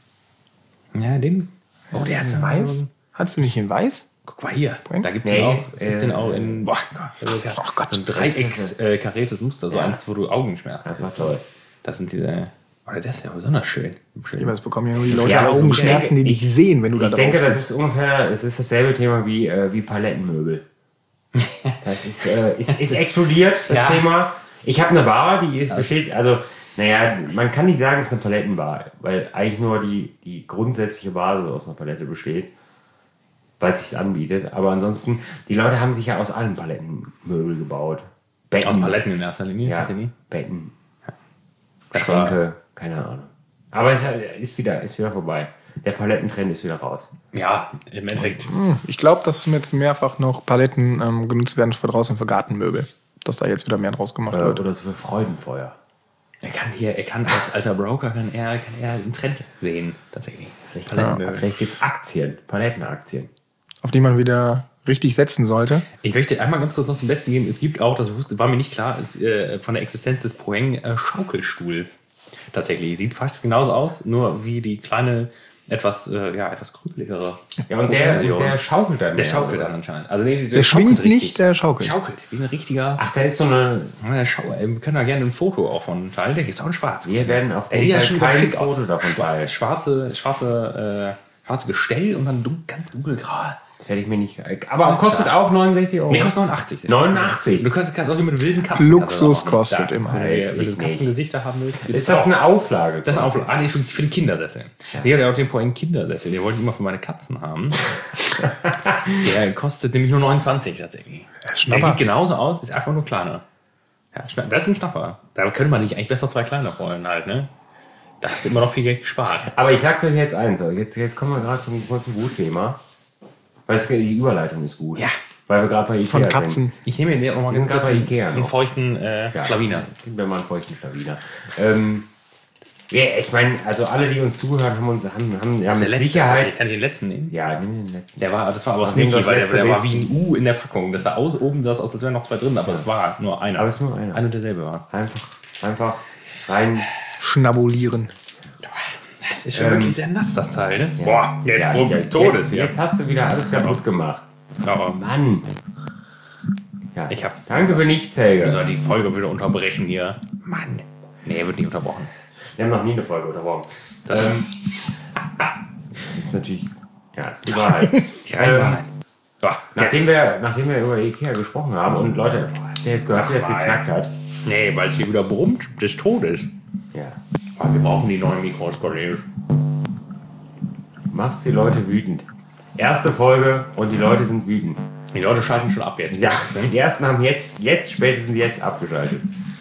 Ja, den. Oh, der hat's in
Weiß? Hattest du nicht in Weiß?
Guck mal hier.
Poeng?
Da gibt es
Nee,
den auch. Es gibt
äh,
den auch in. Boah, also,
Oh Gott.
so ein dreiecks äh, kariertes Muster, so
Ja.
eins, wo du Augenschmerzen
Einfach
hast.
toll.
Das sind diese. Oder das ist ja besonders schön. schön.
Das bekommen ja nur die Leute,
Ja,
die
aber
Augenschmerzen, die
ich
dich
denke-
sehen, wenn du da
Ich
drauf
denke, das
sitzt.
ist ungefähr, es ist dasselbe Thema wie, äh, wie Palettenmöbel. Das ist, äh, ist, ist explodiert, das
Ja.
Thema. Ich habe eine Bar, die ist, besteht, also, naja, man kann nicht sagen, es ist eine Palettenbar, weil eigentlich nur die, die grundsätzliche Basis aus einer Palette besteht, weil es sich anbietet. Aber ansonsten, die Leute haben sich ja aus allen Palettenmöbel gebaut. Betten.
Aus Paletten in erster Linie.
Ja,
tatsächlich.
Betten,
Das war-
Schränke, keine Ahnung. Aber es ist wieder, ist wieder vorbei. Der Palettentrend ist wieder raus.
Ja, im Endeffekt.
Ich glaube, dass jetzt mehrfach noch Paletten ähm, genutzt werden für draußen für Gartenmöbel. Dass da jetzt wieder mehr draus gemacht
Oder,
wird.
oder so für Freudenfeuer.
Er kann hier, er kann als alter Broker kann er, kann er einen Trend sehen, tatsächlich.
Vielleicht,
Palettenmöbel.
vielleicht gibt es Aktien, Palettenaktien.
Auf die man wieder richtig setzen sollte.
Ich möchte einmal ganz kurz noch zum Besten geben. Es gibt auch, das wusste, war mir nicht klar, ist, äh, von der Existenz des Poeng äh, Schaukelstuhls. Tatsächlich. Sieht fast genauso aus, nur wie die kleine, etwas, äh, ja, etwas krümeligere.
Ja, und der,
Poeng-Version.
der schaukelt dann.
Der
mehr,
schaukelt
oder?
dann anscheinend. Also, nee, der,
Der
schaukelt
schwingt
richtig.
nicht, der schaukelt.
Schaukelt. Wie ein richtiger.
Ach, da ist so eine.
Ja, schau, wir können da gerne ein Foto auch von teilen. Der gibt es auch in schwarz.
Wir werden auf
Ey,
jeden
ja,
Fall
schon wieder
kein
schick
Foto
aus.
davon teilen.
Schwarze, schwarze, äh, schwarze Gestell und dann dun ganz dunkelgrau.
Das werde ich mir nicht. Aber kostet auch neunundsechzig Euro.
Nee, kostet neunundachtzig.
neunundachtzig.
Du kannst kannst auch hier mit wilden Katzen.
Luxus
kannst du
kostet
auch machen.
immer.
Da, wenn
Weiß
du, wenn
ich
du Katzengesichter haben willst.
Ist das eine Auflage?
Das ist eine Auflage. Ah, nee, für, für den Kindersessel. Ja. Ich hatte auch den Poeng Kindersessel. Den wollte ich immer für meine Katzen haben. Der kostet nämlich nur neunundzwanzig tatsächlich. Der
Schnapper.
sieht genauso aus, ist einfach nur kleiner. Ja, Schna- das ist ein Schnapper. Da könnte man sich eigentlich besser zwei kleine holen halt, ne? Da hast du immer noch viel Geld gespart.
Aber ich sag's euch jetzt eins. Jetzt, jetzt kommen wir gerade zum, zum Gutthema. Weil es, die Überleitung ist gut.
Ja.
Weil wir gerade bei Ikea
Von
sind.
Katzen.
Ich nehme mir nochmal
Wir
ganz
sind
kurz
gerade bei
einen,
Ikea
einen
noch.
feuchten äh,
Ja,
Schlawiner.
Gib mir mal einen feuchten Schlawiner. Ähm, Ja, ich meine, also alle, die uns zuhören, haben uns haben, haben ja, mit
letzte,
Sicherheit.
Also kann ich den letzten nehmen?
Ja, nimm den letzten.
Der war, das war aber
Ach,
sneaky,
das
weil der,
letzte
der war
ist-
wie ein U in der Packung. Das sah aus, oben sah es aus, als wären noch zwei drin, aber es war nur einer.
Aber es ist nur einer.
Ein und derselbe war es.
Einfach, einfach rein.
Schnabulieren.
Das ist schon
Ähm,
wirklich sehr nass, das Teil, ne? Boah, jetzt,
Ja,
oh,
jetzt,
Todes
jetzt,
hier.
jetzt hast du wieder alles kaputt gemacht.
Aber
Mann. Ja,
Ich hab-
danke für nichts, Helge.
soll die Folge wieder unterbrechen hier. Mann. Nee, er wird nicht unterbrochen.
Wir haben noch nie eine Folge unterbrochen.
Das
Ähm, das ist natürlich. Ja, ist die Wahrheit.
die reine
ähm,
Wahrheit. Ja,
Nachdem wir, nachdem wir über Ikea gesprochen haben und Leute, boah, habt ihr jetzt gehört, wie das
Sag mal.
geknackt hat?
nee, weil es hier wieder brummt des Todes.
Ja.
Oh, wir brauchen die neuen Mikros, Cornelius.
Machst die Leute wütend. Erste Folge und die Leute sind wütend.
Die Leute schalten schon ab jetzt.
Ja, die ersten haben jetzt, jetzt spätestens jetzt abgeschaltet.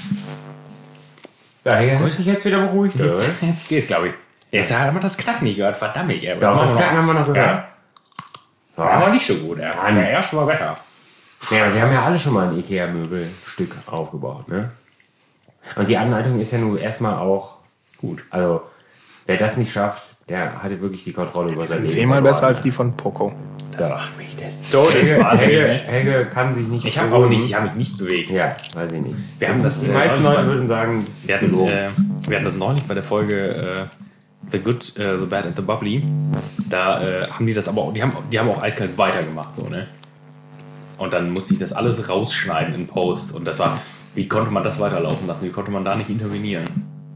Daher hast du dich jetzt wieder beruhigt, oder?
Jetzt, jetzt geht's, glaube ich. Jetzt haben wir das Knacken nicht gehört. Verdammt, ey.
Ja, das Knacken haben wir noch gehört.
Ja. Aber nicht so gut, ey.
Mann.
Der erste war besser.
Ja, wir haben ja alle schon mal ein Ikea-Möbelstück aufgebaut, ne? Und die Anleitung ist ja nun erstmal auch gut. Also, wer das nicht schafft, der hatte wirklich die Kontrolle über sein Leben.
Zehnmal
verloren.
besser als die von Poco.
Das macht mich des Todes.
Helge, Helge,
Helge,
Helge kann sich nicht
Ich habe auch
beruhigen.
nicht, ich habe mich nicht bewegt.
Ja, weiß ich nicht.
Wir haben das,
die
äh,
meisten
neulich
Leute
mal-
würden sagen, das ist
Wir hatten,
gelogen.
äh, wir hatten das neulich bei der Folge äh, The Good, äh, The Bad and the Bubbly. Da äh, haben die das aber auch, die haben, die haben auch eiskalt weitergemacht, so, ne? Und dann musste ich das alles rausschneiden in Post. Und das war, wie konnte man das weiterlaufen lassen? Wie konnte man da nicht intervenieren?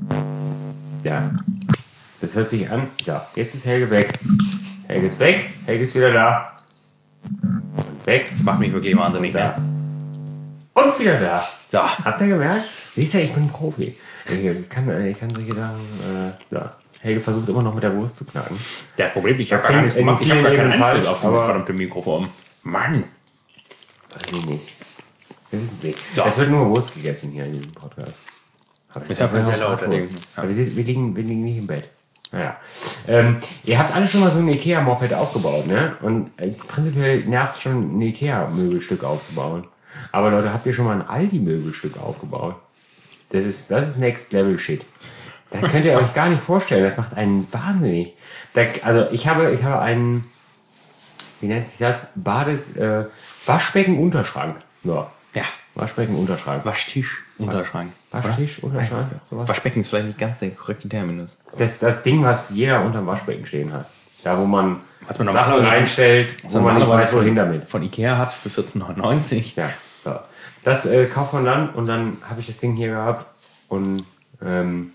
Ja. Das hört sich an. Ja, jetzt ist Helge weg. Helge ist weg. Helge ist wieder da. Und weg.
Das macht mich wirklich wahnsinnig,
Da.
ne?
Und wieder da.
So,
Habt ihr gemerkt? Siehst du, ich bin ein Profi. Ich kann, ich kann solche Sachen. Äh, ja. Helge versucht immer noch mit der Wurst zu knacken.
das Problem, ich
Das
habe gar
klingt
nichts gemacht.
in
Ich habe gar
vielen
keinen
Ebenen
Einfluss
falsch,
auf dieses
aber-
verdammte Mikrofon. Mann.
Weiß ich nicht. Wir wissen es nicht.
So.
Es wird nur Wurst gegessen hier in diesem Podcast. Aber
Ist ja
ja
sehr
noch
laut,
Bratwurst.
deswegen.
Aber wir, sind- wir, liegen, wir liegen nicht im Bett. Naja. Ähm, ihr habt alle schon mal so ein Ikea-Moped aufgebaut, ne? Und äh, prinzipiell nervt es schon, ein Ikea-Möbelstück aufzubauen. Aber Leute, habt ihr schon mal ein Aldi-Möbelstück aufgebaut? Das ist, das ist Next-Level-Shit. Da könnt ihr euch gar nicht vorstellen. Das macht einen wahnsinnig. Da, also ich habe, ich habe einen, wie nennt sich das? Badet, äh, Waschbecken-Unterschrank. So.
Ja,
Waschbecken-Unterschrank.
Waschtisch, Unterschrank.
Waschtisch, Unterschrank, sowas.
Waschbecken ist vielleicht nicht ganz der korrekte Terminus.
Das, das Ding, was jeder unterm Waschbecken stehen hat. Da, wo man,
Was man
Sachen
normalerweise-
reinstellt, wo man nicht weiß, wohin damit.
Von Ikea hat für vierzehn neunundneunzig.
Ja, so. Das äh, kauft man dann und dann habe ich das Ding hier gehabt und ähm,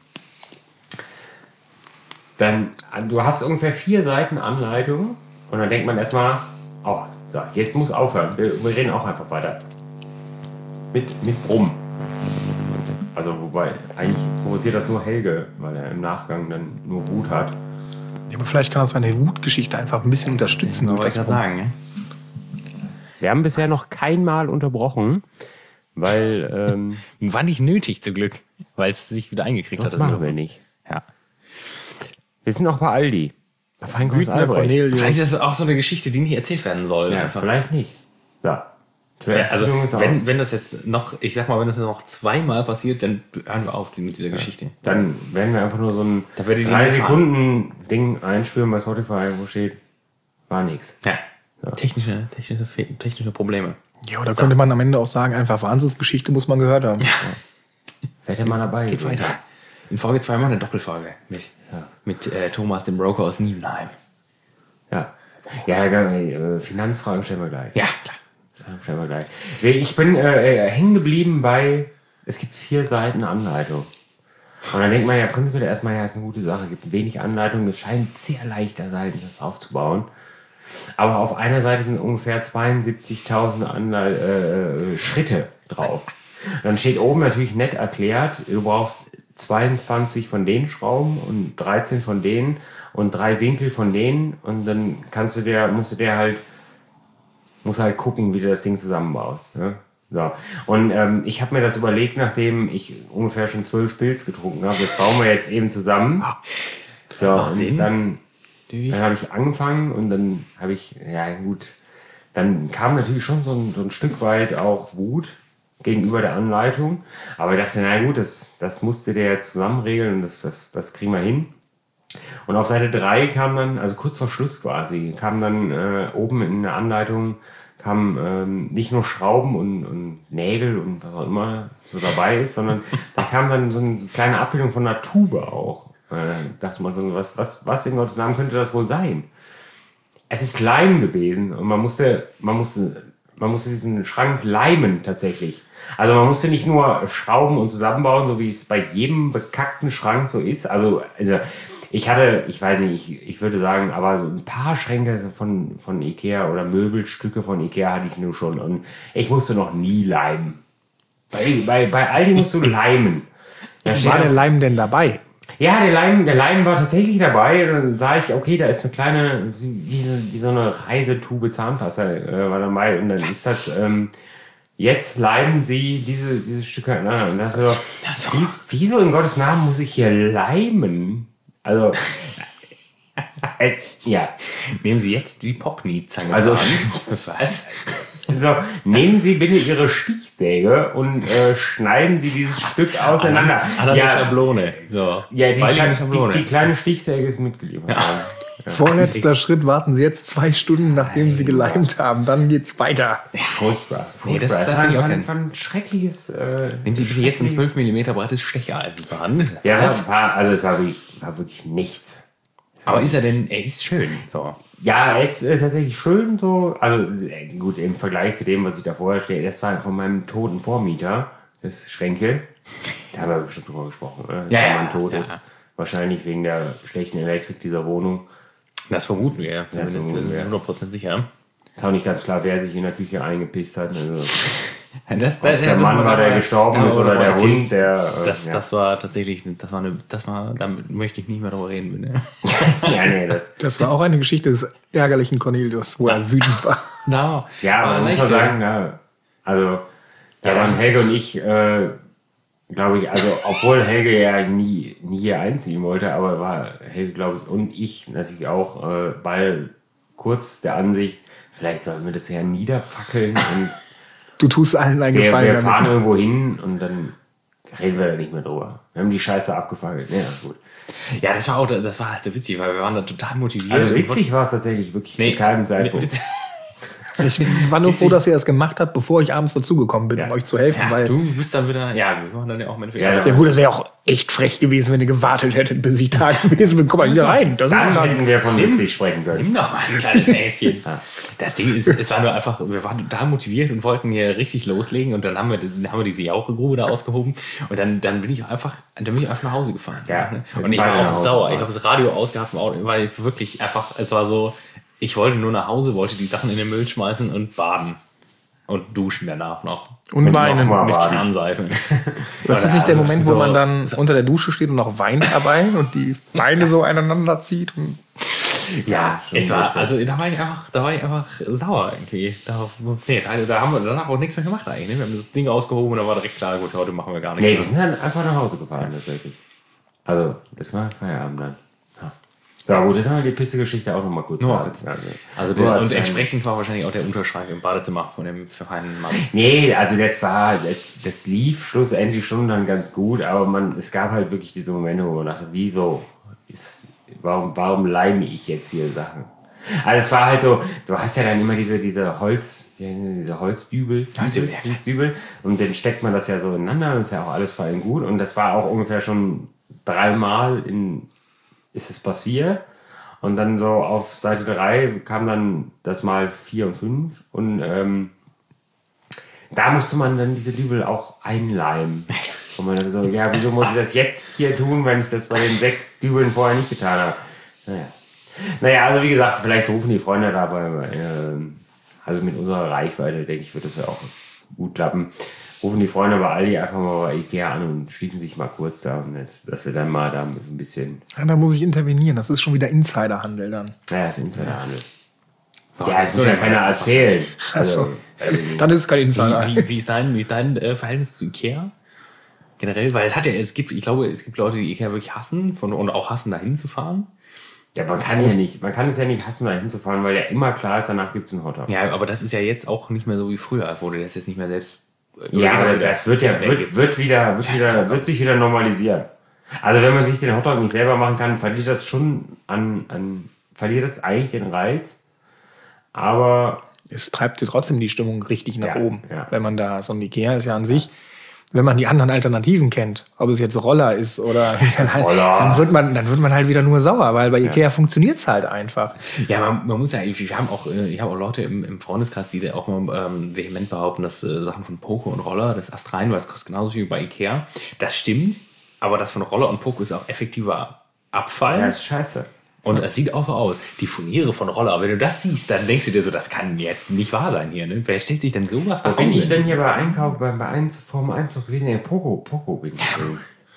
dann, du hast ungefähr vier Seiten Anleitung und dann denkt man erstmal, oh, so, jetzt muss aufhören. Wir, wir reden auch einfach weiter. Mit, mit Brumm. Also, wobei, eigentlich provoziert das nur Helge, weil er im Nachgang dann nur Wut hat.
Ja, aber vielleicht kann das seine Wutgeschichte einfach ein bisschen unterstützen.
Wollte ich
Das-
gerade sagen, ne?
Wir haben bisher noch kein Mal unterbrochen, weil ähm,
War nicht nötig, zum Glück, weil es sich wieder eingekriegt
das
hat.
machen wir nicht.
Ja.
Wir sind auch bei Aldi. Bei Feinkost
Wütender
Albrecht.
Cornelius.
Vielleicht ist das auch so eine Geschichte, die nicht erzählt werden soll.
Ja,
einfach.
vielleicht nicht. Ja. Zur
Ja, also,
Erzählung ist
wenn,
aus.
wenn das jetzt noch, ich sag mal, wenn das jetzt noch zweimal passiert, dann hören wir auf mit dieser Geschichte.
Dann werden wir einfach nur so ein
Da werdet ihr
drei
nicht
Sekunden Ding einspielen bei Spotify, wo steht, war nix.
Ja. Technische, technische, Fe- technische Probleme.
Ja, oder könnte man am Ende auch sagen, einfach Wahnsinnsgeschichte muss man gehört haben.
Hätte man dabei
Geht
gewesen.
weiter. In Folge zwei machen wir eine Doppelfolge mit,
Ja.
mit äh, Thomas, dem Broker aus Niebenheim.
Ja. Ja, äh, Finanzfragen stellen wir gleich.
Ja, klar.
Stellen wir gleich. Ich bin äh, äh, hängen geblieben bei, es gibt vier Seiten Anleitung. Und dann denkt man ja prinzipiell erstmal, ja, ist eine gute Sache, gibt wenig Anleitung, es scheint sehr leichter sein, das aufzubauen. Aber auf einer Seite sind ungefähr zweiundsiebzigtausend Anle- äh, Schritte drauf. Dann steht oben natürlich nett erklärt, du brauchst zweiundzwanzig von den Schrauben und dreizehn von denen und drei Winkel von denen und dann kannst du dir, musst du dir halt muss halt gucken, wie du das Ding zusammenbaust. Ne? So. Und ähm, ich habe mir das überlegt, nachdem ich ungefähr schon zwölf Pilz getrunken habe. Das bauen wir jetzt eben zusammen. So,
Macht
und
Sinn.
dann, dann habe ich angefangen und dann habe ich, ja gut, dann kam natürlich schon so ein, so ein Stück weit auch Wut gegenüber der Anleitung. Aber ich dachte, na gut, das, das musste der jetzt zusammenregeln und das, das, das kriegen wir hin. Und auf Seite drei kam dann, also kurz vor Schluss quasi, kam dann äh, oben in der Anleitung, kam ähm, nicht nur Schrauben und, und Nägel und was auch immer so dabei ist, sondern da kam dann so eine kleine Abbildung von einer Tube auch. Äh, dachte man, was, was, was in Gottes Namen könnte das wohl sein? Es ist Leim gewesen und man musste, man musste, man musste diesen Schrank leimen tatsächlich. Also man musste nicht nur schrauben und zusammenbauen, so wie es bei jedem bekackten Schrank so ist. Also, also ich hatte, ich weiß nicht, ich, ich würde sagen, aber so ein paar Schränke von, von Ikea oder Möbelstücke von Ikea hatte ich nur schon. Und ich musste noch nie leimen. Bei, bei, bei Aldi musst du leimen.
Da war der Leim denn dabei?
Ja, der Leim, der Leim war tatsächlich dabei. Dann sah ich, okay, da ist eine kleine, wie, wie so eine Reisetube Zahnpasta äh, war dabei. Und dann ist das, ähm, jetzt leimen sie diese, diese Stücke aneinander. Und dachte so, wie, wieso in Gottes Namen muss ich hier leimen? Also, äh, ja.
Nehmen Sie jetzt die Popni-Zange
Also,
an.
was? So, nehmen Sie bitte Ihre Stichsäge und äh, schneiden Sie dieses Stück auseinander.
An, an
ja,
der Schablone. So.
Ja, die, kleine,
Schablone.
Die, die kleine Stichsäge ist mitgeliefert. Ja.
Ja. Vorletzter Schritt, warten Sie jetzt zwei Stunden, nachdem Sie geleimt haben. Dann geht's weiter.
Furchtbar.
Nee, das,
das
das
war,
ich auch
war,
kein...
war ein schreckliches... Äh,
Nehmen Sie bitte jetzt ein zwölf Millimeter breites Stecheisen zur Hand.
Ja, es war, also es war wirklich, war wirklich nichts.
Aber ist er denn... Er ist schön. So.
Ja, er ist äh, tatsächlich schön so. Also äh, gut, im Vergleich zu dem, was ich da vorher stehe, das war von meinem toten Vormieter, das Schränke. Da haben wir bestimmt drüber gesprochen, oder? Dass
Ja,
er
ja,
mein Tod
ja.
ist. Wahrscheinlich wegen der schlechten Elektrik dieser Wohnung.
Das vermuten wir, ja.
Das
Zumindest
vermuten wir.
hundert Prozent sicher.
Ist auch nicht ganz klar, wer sich in der Küche eingepisst hat. Also,
Das,
ob es der Mann war, der gestorben ist, oder der Hund, der... Äh,
Das,
ja.
das war tatsächlich... Das war eine... Das war... Damit möchte ich nicht mehr drüber reden. Ne?
ja, nee, das,
Das war auch eine Geschichte des ärgerlichen Cornelius, wo er wütend war.
No.
ja, aber man muss auch sagen, ja, also da waren Helge und ich, äh, glaube ich, also obwohl Helge ja nie, nie hier einziehen wollte, aber war Helge, glaube ich, und ich natürlich auch äh, bei kurz der Ansicht, vielleicht sollten wir das ja niederfackeln und
Du tust allen einen
wir,
Gefallen
wir
damit.
fahren irgendwo hin und dann reden wir da nicht mehr drüber. Wir haben die Scheiße abgefackelt. Ja, gut.
Ja, das war auch... Das war halt so witzig, weil wir waren da total motiviert.
Also witzig war es tatsächlich wirklich
Nee,
zu keinem Zeitpunkt.
Ich war nur froh, dass er es gemacht hat, bevor ich abends dazugekommen bin,
Ja.
um euch zu helfen.
Ja,
weil
du bist dann wieder... Ja, wir waren dann ja auch mit...
Ja,
ja gut, das wäre auch echt frech gewesen, wenn ihr gewartet hättet, bis ich da gewesen bin. Guck mal hier rein. Das ist
Dann
dann,
hätten wir von witzig sprechen können.
Nimm doch mal ein kleines Näschen. Das Ding ist, es war nur einfach, wir waren total motiviert und wollten hier richtig loslegen und dann haben wir, dann haben wir diese Jauchegrube da ausgehoben und dann, dann bin ich einfach, dann bin ich einfach nach Hause gefahren.
Ja.
Und ich
Beide
war
nach
auch
Hause
sauer.
gefahren.
Ich habe das Radio ausgehabt im Auto, weil ich wirklich einfach, es war so, ich wollte nur nach Hause, wollte die Sachen in den Müll schmeißen und baden. Und duschen danach noch.
Und weinen.
nochmal
Mit
baden.
Kernseife.
das ist nicht der
Also,
Moment, wo
so-
man dann unter der Dusche steht und noch weint dabei und die Beine so aneinander zieht. Und
Ja,
schon
es war,
lustig.
also da war ich einfach, da war ich einfach sauer irgendwie. Da, nee, da, da haben wir danach auch nichts mehr gemacht eigentlich. Ne? Wir haben das Ding ausgehoben und da war direkt klar, gut, heute machen wir gar nichts
Nee,
mehr.
wir sind dann einfach nach Hause gefahren, tatsächlich. Also, das war Feierabend dann. Ja. So, gut, jetzt haben wir die Pisse-Geschichte auch nochmal kurz.
Nur
sagen.
kurz.
Also,
Also
nur
der,
als
und
kleinen-
entsprechend war wahrscheinlich auch der Unterschrank im Badezimmer von dem feinen Mann.
Nee, also das war, das, das lief schlussendlich schon dann ganz gut, aber man, es gab halt wirklich diese Momente, wo man dachte, wieso ist, warum, warum leime ich jetzt hier Sachen? Also es war halt so, du hast ja dann immer diese, diese Holz, wie heißen die, diese Holzdübel,
Holzdübel, ja.
Holzdübel, und dann steckt man das ja so ineinander und ist ja auch alles fein gut und das war auch ungefähr schon dreimal in, ist es passiert. Und dann so auf Seite drei kam dann das mal vier und fünf und ähm, da musste man dann diese Dübel auch einleimen. Und man dann so, ja, wieso muss ich das jetzt hier tun, wenn ich das bei den sechs Dübeln vorher nicht getan habe? Naja. Naja, also wie gesagt, vielleicht rufen die Freunde da bei, ähm, also mit unserer Reichweite, denke ich, wird das ja auch gut klappen. Rufen die Freunde bei Aldi einfach mal bei Ikea an und schließen sich mal kurz da, und jetzt, dass sie dann mal da ein bisschen,
ja, da muss ich intervenieren. Das ist schon wieder Insiderhandel dann.
naja, das Insiderhandel.
So,
Ja, das
so,
muss ja
dann
keiner
war das
erzählen. Also,
so. Dann ist es kein Insider.
Wie, wie, wie ist dein, wie ist dein äh, Verhältnis zu Ikea? Generell, weil es hat ja, es gibt, ich glaube, es gibt Leute, die Ikea wirklich hassen von, und auch hassen, dahin zu fahren.
ja, man kann ja nicht, man kann es ja nicht hassen, da hinzufahren, weil ja immer klar ist, danach gibt es einen Hotdog.
Ja, aber das ist ja jetzt auch nicht mehr so wie früher, wo du das jetzt nicht mehr selbst
Ja, aber das wird ja wird, wird wieder wird wieder wird sich wieder normalisieren. Also wenn man sich den Hotdog nicht selber machen kann, verliert das schon an, an verliert das eigentlich den Reiz. Aber
es treibt dir trotzdem die Stimmung richtig nach
ja,
oben,
ja.
wenn man da so ein Ikea ist ja an sich. Wenn man die anderen Alternativen kennt, ob es jetzt Roller ist oder
Roller.
dann wird man dann wird man halt wieder nur sauer, weil bei Ikea ja. funktioniert es halt einfach.
Ja, man, man muss ja, wir haben auch, ich habe auch Leute im, im Freundeskreis, die da auch mal ähm, vehement behaupten, dass äh, Sachen von Poco und Roller, das Ast rein, weil es kostet genauso viel wie bei Ikea. Das stimmt, aber das von Roller und Poco ist auch effektiver Abfall.
Ja, das ist scheiße.
Und es sieht auch so aus. Die Furniere von Roller, wenn du das siehst, dann denkst du dir so, das kann jetzt nicht wahr sein hier. Ne? Wer stellt sich denn sowas
an? Bin ich denn hier bei Einkauf, bei, bei eins, vorm Einzug gewesen? Ja, Poco, Poco bin ich gewesen.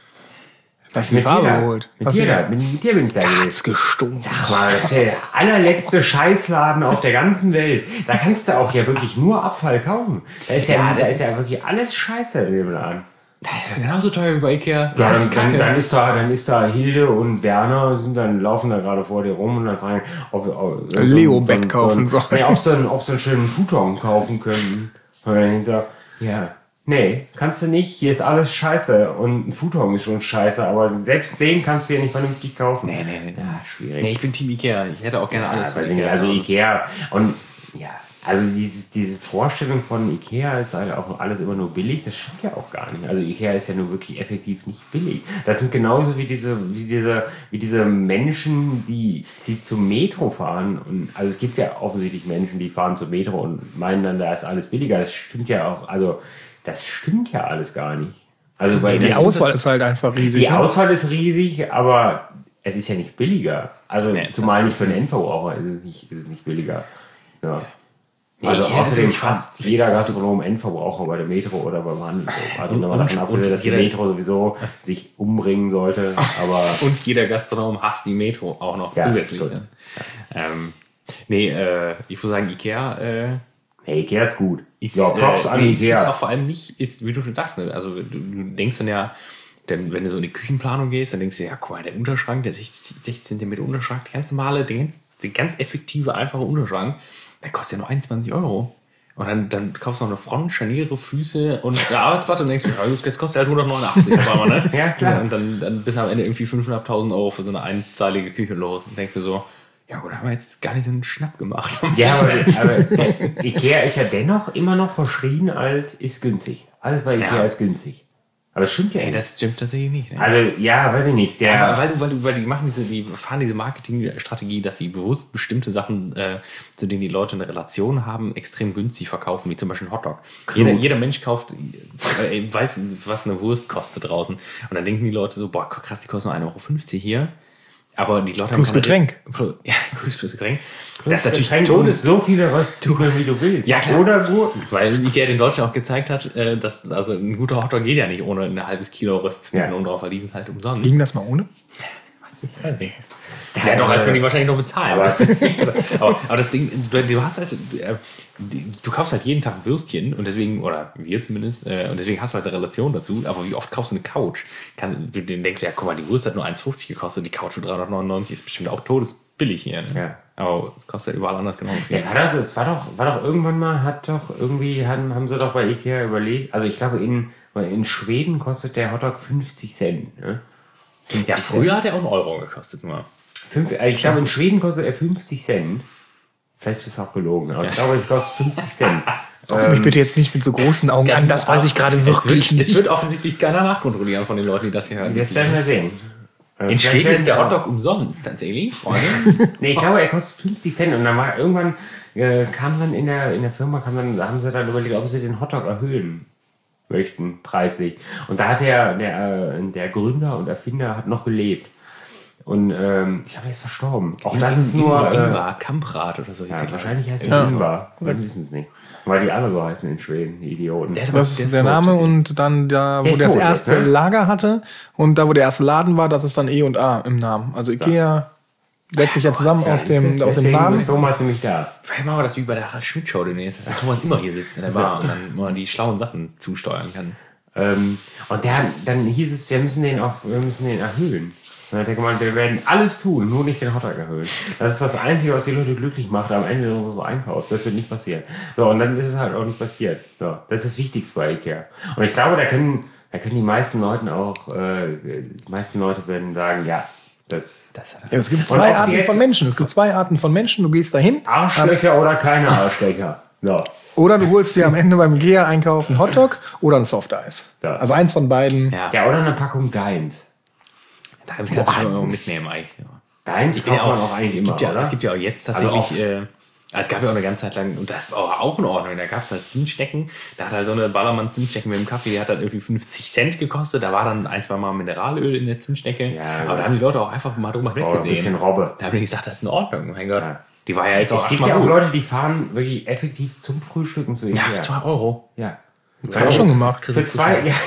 Was die Farbe geholt?
Mit dir, da, mit, mit dir bin ich da gewesen.
Hat's gestunken.
Sag mal, das ist der allerletzte Scheißladen auf der ganzen Welt. Da kannst du auch ja wirklich nur Abfall kaufen. Da ist ja, ja, da ist ja wirklich alles Scheiße in dem Laden.
Genauso teuer wie bei Ikea.
Ja, dann, dann, dann, ist da, dann ist da Hilde und Werner, sind dann, laufen da gerade vor dir rum und dann fragen, ob, ob
so Leo-Bett so kaufen
sollen. Ja, ob sie einen, ob sie einen schönen Futon kaufen können. Und dann sagt, ja, nee, kannst du nicht, hier ist alles scheiße. Und ein Futon ist schon scheiße, aber selbst den kannst du ja nicht vernünftig kaufen.
Nee, nee, nee.
Ja, schwierig.
Nee, ich bin Team Ikea. Ich hätte auch gerne
ja,
alles.
Weiß ich nicht, also Ikea und ja. Also dieses, diese Vorstellung von Ikea ist halt auch alles immer nur billig, das stimmt ja auch gar nicht. Also Ikea ist ja nur wirklich effektiv nicht billig. Das sind genauso wie diese, wie diese, wie diese Menschen, die, die zum Metro fahren. Und also es gibt ja offensichtlich Menschen, die fahren zum Metro und meinen dann, da ist alles billiger. Das stimmt ja auch, also das stimmt ja alles gar nicht. Also weil
die Auswahl ist halt einfach riesig.
Die Auswahl ist riesig, aber es ist ja nicht billiger. Also nee, zumal nicht für den Endverbraucher ist es nicht, ist es nicht billiger. Ja. Also ja, außerdem fast jeder Gastronom Endverbraucher bei der Metro oder beim Handel. Also wenn man davon abgesehen, dass die Metro sowieso sich umbringen sollte. Aber
und jeder Gastronom hasst die Metro auch noch ja, zusätzlich. Ja. Ähm, nee, äh, ich würde sagen, Ikea... Äh,
hey, Ikea ist gut.
Ist, ja, Props äh, an Ikea. Ist auch vor allem nicht, ist, wie du schon sagst, ne? Also du, du denkst dann ja, denn wenn du so in die Küchenplanung gehst, dann denkst du, ja, guck mal, der Unterschrank, der sechzig Zentimeter Unterschrank, der ganz normale, der ganz, der ganz effektive, einfache Unterschrank, der kostet ja nur einundzwanzig Euro. Und dann, dann kaufst du noch eine Front, Scharniere, Füße und eine Arbeitsplatte und denkst du, ja, jetzt kostet halt hundertneunundachtzig. Aber, ne?
Ja, klar.
Und dann, dann bist du am Ende irgendwie fünfhunderttausend Euro für so eine einzahlige Küche los und denkst du so, ja gut, haben wir jetzt gar nicht so einen Schnapp gemacht.
Ja, aber, aber Ikea ist ja dennoch immer noch verschrien als ist günstig. Alles bei Ikea ja. ist günstig. Aber das stimmt ja
nee,
nicht.
Das stimmt tatsächlich nicht. Ne?
Also, ja, weiß ich nicht. Der
ja, weil, weil, weil die machen diese, die fahren diese Marketingstrategie, dass sie bewusst bestimmte Sachen, äh, zu denen die Leute eine Relation haben, extrem günstig verkaufen, wie zum Beispiel ein Hotdog. Jeder, jeder Mensch kauft, äh, weiß, was eine Wurst kostet draußen. Und dann denken die Leute so, boah, krass, die kostet nur ein Euro fünfzig hier. Aber die Leute
plus
haben
Getränk.
Plus, ja, plus, plus Getränk.
Plus das ist natürlich Getränk Todes so viele Röstzwiebeln, wie du willst.
Ja, klar.
Oder Gurken.
Weil Ikea den Deutschen auch gezeigt hat, dass also ein guter Hotdog geht ja nicht ohne ein halbes Kilo Röstzwiebeln ja. und drauf, weil die sind halt umsonst.
Ging das mal ohne?
Ich weiß nicht. Ja, ja, doch, als man die wahrscheinlich noch bezahlen. Aber, aber, aber das Ding, du, du hast halt, du kaufst halt jeden Tag Würstchen und deswegen, oder wir zumindest, und deswegen hast du halt eine Relation dazu. Aber wie oft kaufst du eine Couch? Du denkst ja, guck mal, die Wurst hat nur eins fünfzig gekostet, die Couch für dreihundertneunundneunzig ist bestimmt auch todesbillig hier. Ne?
Ja.
Aber kostet halt überall anders genau viel.
Ja, war das, das war doch, war doch irgendwann mal, hat doch irgendwie, haben, haben sie doch bei Ikea überlegt, also ich glaube, in, in Schweden kostet der Hotdog fünfzig Cent. Ne?
fünfzig ja, früher Cent. Hat er auch einen Euro gekostet nur.
Fünf, ich glaube, in Schweden kostet er fünfzig Cent. Vielleicht ist es auch gelogen, aber ja. ich glaube, es kostet fünfzig Cent.
Guck ähm, mich bitte jetzt nicht mit so großen Augen an, das weiß ich gerade wirklich
es wird,
nicht.
Es wird offensichtlich keiner nachkontrollieren von den Leuten, die das hier hören.
Jetzt werden wir sehen.
In Schweden ist der Hotdog umsonst, tatsächlich, Freunde.
Nee, ich glaube, er kostet fünfzig Cent. Und dann war irgendwann, äh, kam dann in der, in der Firma, kam dann, haben sie dann überlegt, ob sie den Hotdog erhöhen möchten, preislich. Und da hat der, der, der Gründer und Erfinder hat noch gelebt. Und ähm, ich glaube, er ist verstorben.
Auch das ist nur Ingvar, äh, Kamprad oder so.
Ja, wahrscheinlich heißt er Ingvar. Wir wissen es nicht. Weil die alle so heißen in Schweden, die Idioten.
Das ist, das ist der, der Name und dann da, wo der das erste jetzt, ne? Lager hatte und da, wo der erste Laden war, das ist dann E und A im Namen. Also Ikea ja. setzt sich ja zusammen ja, aus dem, aus dem Namen.
Ist Thomas nämlich da.
Vielleicht machen wir das wie bei der Harald Schmidt-Show demnächst, dass der Thomas immer hier sitzt in der Bar und dann mal die schlauen Sachen zusteuern kann.
Ähm, und der, dann hieß es, wir müssen den, auf, wir müssen den erhöhen. Und dann denkt man, wir werden alles tun, nur nicht den Hotdog erhöhen. Das ist das Einzige, was die Leute glücklich macht am Ende unseres Einkaufs. Das wird nicht passieren. So, und dann ist es halt auch nicht passiert. So, das ist das Wichtigste bei Ikea. Und ich glaube, da können, da können die meisten Leute auch, äh, die meisten Leute werden sagen, ja, das...
das ja, es gibt zwei Arten von Menschen. Es gibt zwei Arten von Menschen. Du gehst dahin.
Arschlöcher oder keine Arschlöcher. So.
Oder du holst dir am Ende beim Ikea-Einkauf einen Hotdog oder ein Softeis. Ja. Also eins von beiden.
Ja, ja, oder eine Packung Dimes.
Dimes kannst Boah, du schon mitnehmen eigentlich.
Dimes kauft man auch eigentlich immer,
ja,
oder?
Es gibt ja auch jetzt tatsächlich... Also äh, es gab ja auch eine ganze Zeit lang, und das war auch in Ordnung, da gab es halt Zimtschnecken. Da hat halt so eine Ballermann-Zimtschnecken mit dem Kaffee, die hat halt irgendwie fünfzig Cent gekostet. Da war dann ein, zwei Mal Mineralöl in der Zimtschnecke. Ja, aber ja. Da haben die Leute auch einfach mal drüber weggesehen.
Ein bisschen Robbe.
Da haben die gesagt, das ist in Ordnung. Mein Gott. Ja. Die war ja jetzt
es
auch
Es gibt ja auch gut. Leute, die fahren wirklich effektiv zum Frühstücken zu Ikea.
Ja, für zwei Euro.
Ja.
Das habe ich schon gemacht.
Für zwei, ja.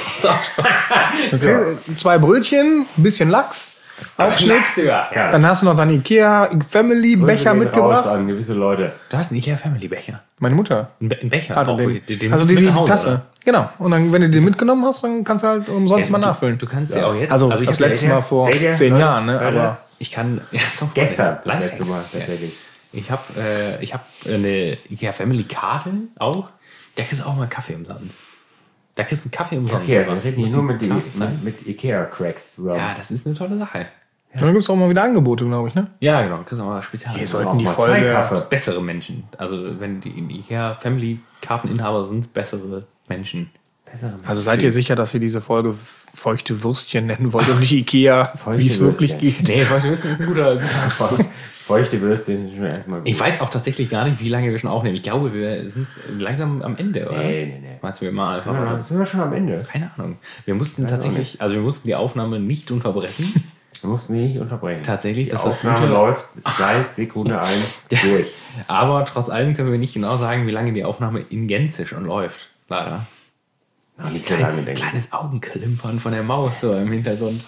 Okay, zwei Brötchen, ein bisschen Lachs. Aufschnitt. Ja. Dann hast du noch deinen Ikea Family Becher mitgebracht.
An gewisse Leute.
Du hast einen Ikea Family Becher.
Meine Mutter.
Ein, Be ein Becher.
Hatte den. Den, den also die, die Hause, Tasse. Oder? Genau. Und dann, wenn du den mitgenommen hast, dann kannst du halt umsonst ja, mal nachfüllen.
Du, du kannst ja auch jetzt.
Also, also das letzte Mal vor zehn Jahren, ne? Aber
ich kann. Ja, so
gestern. Das letzte Mal tatsächlich.
Ich habe äh, ich hab eine Ikea Family Karte auch. Da kriegst du auch mal Kaffee umsonst. Da kriegst du einen Kaffee umsonst.
Okay, wir reden hier nur mit, die, mit, mit Ikea-Cracks zusammen.
Ja, das ist eine tolle Sache.
Ja. Dann gibt es auch mal wieder Angebote, glaube ich, ne?
Ja, genau. Kriegst auch mal speziell.
Hier sollten die Folge
bessere Menschen. Also wenn die Ikea Family Karteninhaber sind, bessere Menschen. Bessere Menschen.
Also seid ihr sicher, dass ihr diese Folge feuchte Würstchen nennen wollt und nicht Ikea, wie es wirklich geht?
Nee, feuchte Würstchen ist ein guter, guter
Feuchte Würstchen sind schon erstmal gut.
Ich weiß auch tatsächlich gar nicht, wie lange wir schon aufnehmen. Ich glaube, wir sind langsam am Ende, oder?
Nee, nee, nee.
Meinst du, wir mal
sind, wir, sind wir schon am Ende?
Keine Ahnung. Wir mussten Keine tatsächlich, Ahnung. also wir mussten die Aufnahme nicht unterbrechen.
Wir mussten die nicht unterbrechen.
Tatsächlich,
die
dass
Aufnahme
das Gute
läuft seit Sekunde eins durch.
Aber trotz allem können wir nicht genau sagen, wie lange die Aufnahme in Gänze schon läuft. Leider.
Na, nicht so lange, denke ich.
Kleines Augenklimpern von der Maus so im Hintergrund.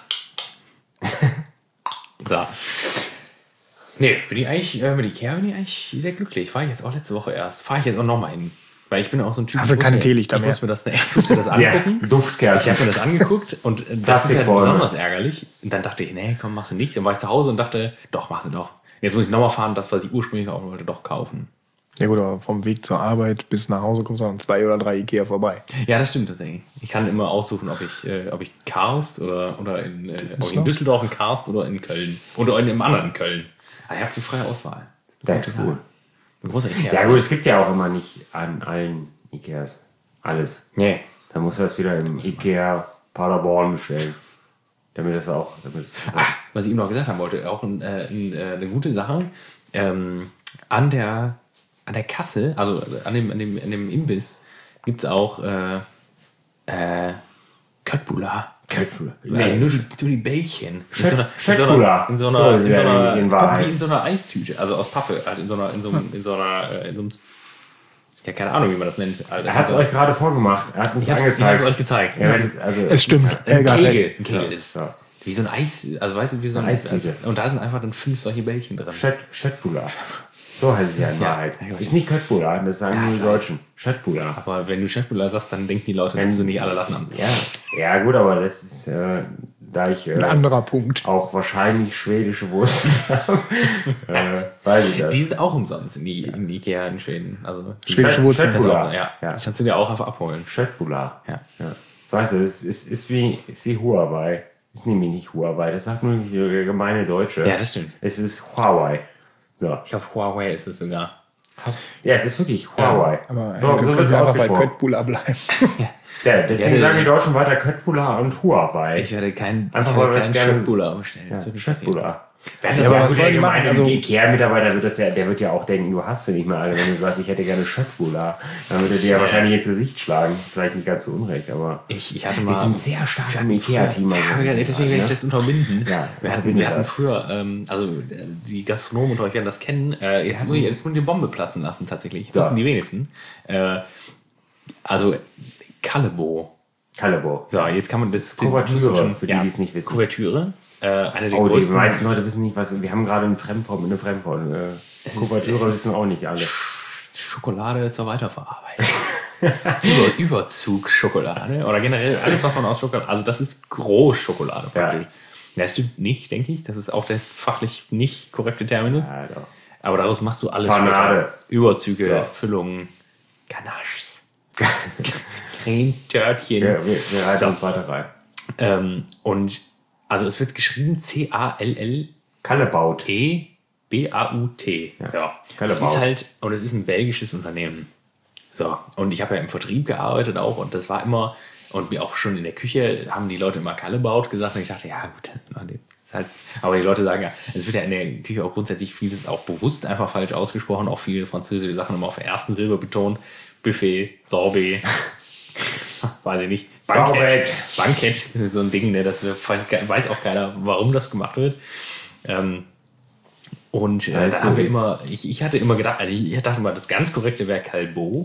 So. Nee, bin ich eigentlich, äh, mit Ikea bin ich eigentlich sehr glücklich. War ich jetzt auch letzte Woche erst. Fahre ich jetzt auch nochmal hin. Weil ich bin auch so ein Typ.
Also keine Teelichter
mehr. Ich muss mir das, ich muss mir das angucken.
Ja, Duftkerzen.
Ich habe mir das angeguckt und das ist halt besonders ärgerlich. Und dann dachte ich, nee, komm, machst du nicht. Dann war ich zu Hause und dachte, doch, machst du doch. Jetzt muss ich nochmal fahren, das, was ich ursprünglich kaufen wollte, doch kaufen.
Ja gut, aber vom Weg zur Arbeit bis nach Hause kommst du an zwei oder drei Ikea vorbei.
Ja, das stimmt tatsächlich. Ich kann immer aussuchen, ob ich, äh, ob ich Karst oder, oder in, äh, ob ich in Düsseldorf in Karst oder in Köln. Oder in einem anderen Köln. Aber ich habe die freie Auswahl.
Das ist gut.
Ein großer Ikea.
Ja gut, es gibt ja auch immer nicht an allen Ikeas alles.
Nee.
Dann musst du das wieder im Ikea Paderborn bestellen. Damit das auch... Damit das
Ach, was ich ihm noch gesagt haben wollte, auch ein, äh, ein, äh, eine gute Sache. Ähm, an der... An der Kasse, also an dem, an dem, an dem Imbiss, gibt es auch äh, äh, Köttbullar.
Köttbullar.
Also nur die, nur die Bällchen.
Köttbullar.
In so einer, in so einer, in so einer, wie in so einer Eistüte, also aus Pappe. Halt in so einer, in so, in so einer, in so einem, ja, keine Ahnung, wie man das nennt.
Er hat es euch gerade vorgemacht. Er hat es uns angezeigt.
Ich habe es euch gezeigt.
Ja, also es stimmt.
Ein Kegel. Ein Kegel ist so. Wie so ein Eis, also weißt du, wie so ein
Eistüte.
Und da sind einfach dann fünf solche Bällchen drin.
Köttbullar. So heißt es ja in Wahrheit. Ja, ist nicht Köttbullar, das sagen ja, nur die Deutschen. Köttbullar.
Aber wenn du Köttbullar sagst, dann denken die Leute, wenn, dass du nicht alle Latten am
ja. ja, gut, aber das ist, äh, da ich äh,
ein anderer Punkt.
Auch wahrscheinlich schwedische Wurzeln habe, äh, weiß ich das.
Die sind auch umsonst in, die, in Ikea in Schweden. Also
schwedische Wurzeln.
Ja, ja. Das kannst du dir auch einfach abholen.
Köttbullar.
Ja.
ja. So heißt es, ist, ist, ist, wie, ist wie Huawei. Ist nämlich nicht Huawei, das sagt nur der gemeine Deutsche.
Ja, das stimmt.
Es ist Huawei. So.
Ich glaube, Huawei ist es sogar.
Ja, es ist wirklich Huawei.
Ja, aber
so, so wird es
einfach bei Köttbullar bleiben.
ja, deswegen ja, sagen die Deutschen weiter Köttbullar und Huawei.
Ich werde kein,
einfach
ich
werde
keinen Köttbullar bestellen.
Ja, Köttbullar.
Ja, das aber was soll
der gemeine Ikea-Mitarbeiter wird das ja, der wird ja auch denken, du hast sie nicht mal alle, wenn du sagst, ich hätte gerne Köttbullar. Dann würde dir ja wahrscheinlich ins Gesicht schlagen. Vielleicht nicht ganz zu Unrecht, aber
ich, ich hatte mal.
Wir sind sehr stark im Ikea-Team.
Ja, deswegen werde ich das jetzt unterbinden.
Ja,
wir hatten, wir hatten früher, ähm, also die Gastronomen unter euch werden das kennen, äh, jetzt, muss ich, jetzt muss ich die Bombe platzen lassen tatsächlich. Das wissen die wenigsten. Äh, also Kallebo.
Kallebo.
So, jetzt kann man das...
Kuvertüre, für die,
ja,
die es nicht wissen.
Kuvertüre. Äh, eine der
oh,
größten,
die meisten Leute wissen nicht, was... Wir haben gerade eine Fremdform, eine Fremdform. Äh, Kuvertüre wissen auch nicht alle.
Schokolade zur Weiterverarbeitung. Über, Überzugsschokolade. Oder generell alles, was man aus Schokolade... Also das ist Großschokolade praktisch. Das stimmt nicht, denke ich. Das ist auch der fachlich nicht korrekte Terminus.
Ja, doch.
Aber daraus machst du alles.
Panade.
Überzüge,
Ja.
Füllungen, Ganaches, Creme-Törtchen.
Wir, wir, wir reißen uns weiter rein.
Ähm, und also es wird geschrieben C A L L
Callebaut.
E B A U T.
Ja.
So.
Callebaut.
Es ist halt, und es ist ein belgisches Unternehmen. So. Und ich habe ja im Vertrieb gearbeitet auch und das war immer, und auch schon in der Küche haben die Leute immer Callebaut gesagt und ich dachte, ja gut, ist halt, aber die Leute sagen ja, es wird ja in der Küche auch grundsätzlich vieles auch bewusst einfach falsch ausgesprochen, auch viele französische Sachen immer auf der ersten Silbe betont. Buffet, Sorbet, weiß ich nicht, Bankett. Bankett ist so ein Ding, ne, das weiß auch keiner, warum das gemacht wird. Ähm, und äh, da haben wir immer, ich, ich hatte immer gedacht, also ich dachte immer, das ganz korrekte wäre Calbo.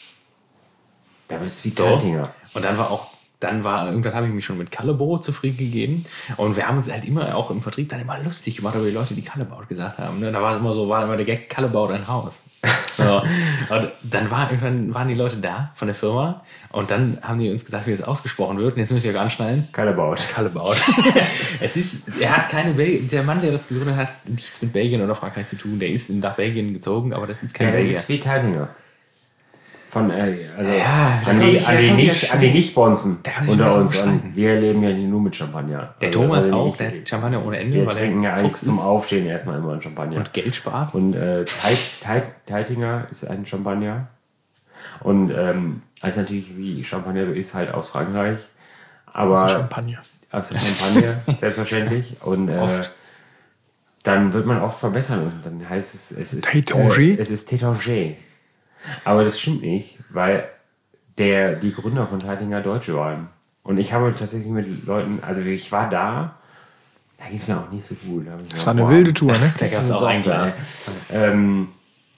Da bist du wie Kaltinger.
Und dann war auch, dann war, irgendwann habe ich mich schon mit Callebaut zufrieden gegeben. Und wir haben uns halt immer auch im Vertrieb dann immer lustig gemacht über die Leute, die Callebaut gesagt haben. Ne? Da war es immer so, war immer der Gag, Callebaut ein Haus. So. Und dann war, irgendwann waren die Leute da von der Firma und dann haben die uns gesagt, wie das ausgesprochen wird. Und jetzt müssen wir anschneiden.
Callebaut.
Callebaut. Es ist, er hat keine Bel- der Mann, der das gegründet hat, nichts mit Belgien oder Frankreich zu tun. Der ist nach Belgien gezogen, aber das ist kein
Ja, das
Belgier.
ist wie Kaltinger. Von, äh, also
Ja,
an, die,
sich,
an, die
nicht,
nicht, an die Nicht-Bonzen unter
so
uns. Und wir leben ja nur mit Champagner.
Der
also,
Thomas
also
auch,
nicht,
der hat Champagner ohne Ende.
wir
weil
trinken ja
der
eigentlich
Fuchs
zum
ist
Aufstehen erstmal immer einen Champagner.
und Geld spart.
Und äh, Teit, Teit, Teitinger ist ein Champagner. Und ähm, also natürlich, wie Champagner so ist, halt aus Frankreich. Aber
Also Champagner.
Aus der Champagner, selbstverständlich. Und äh, dann wird man oft verbessern. Und dann heißt es, es ist
Tétanger?
äh, es ist Tétanger. Aber das stimmt nicht, weil der, die Gründer von Teitinger Deutsche waren. Und ich habe tatsächlich mit Leuten, also ich war da, da ging es mir auch nicht so gut. Da
Das war eine wilde Tour, ne?
Da gab es auch ein Glas.
Ähm,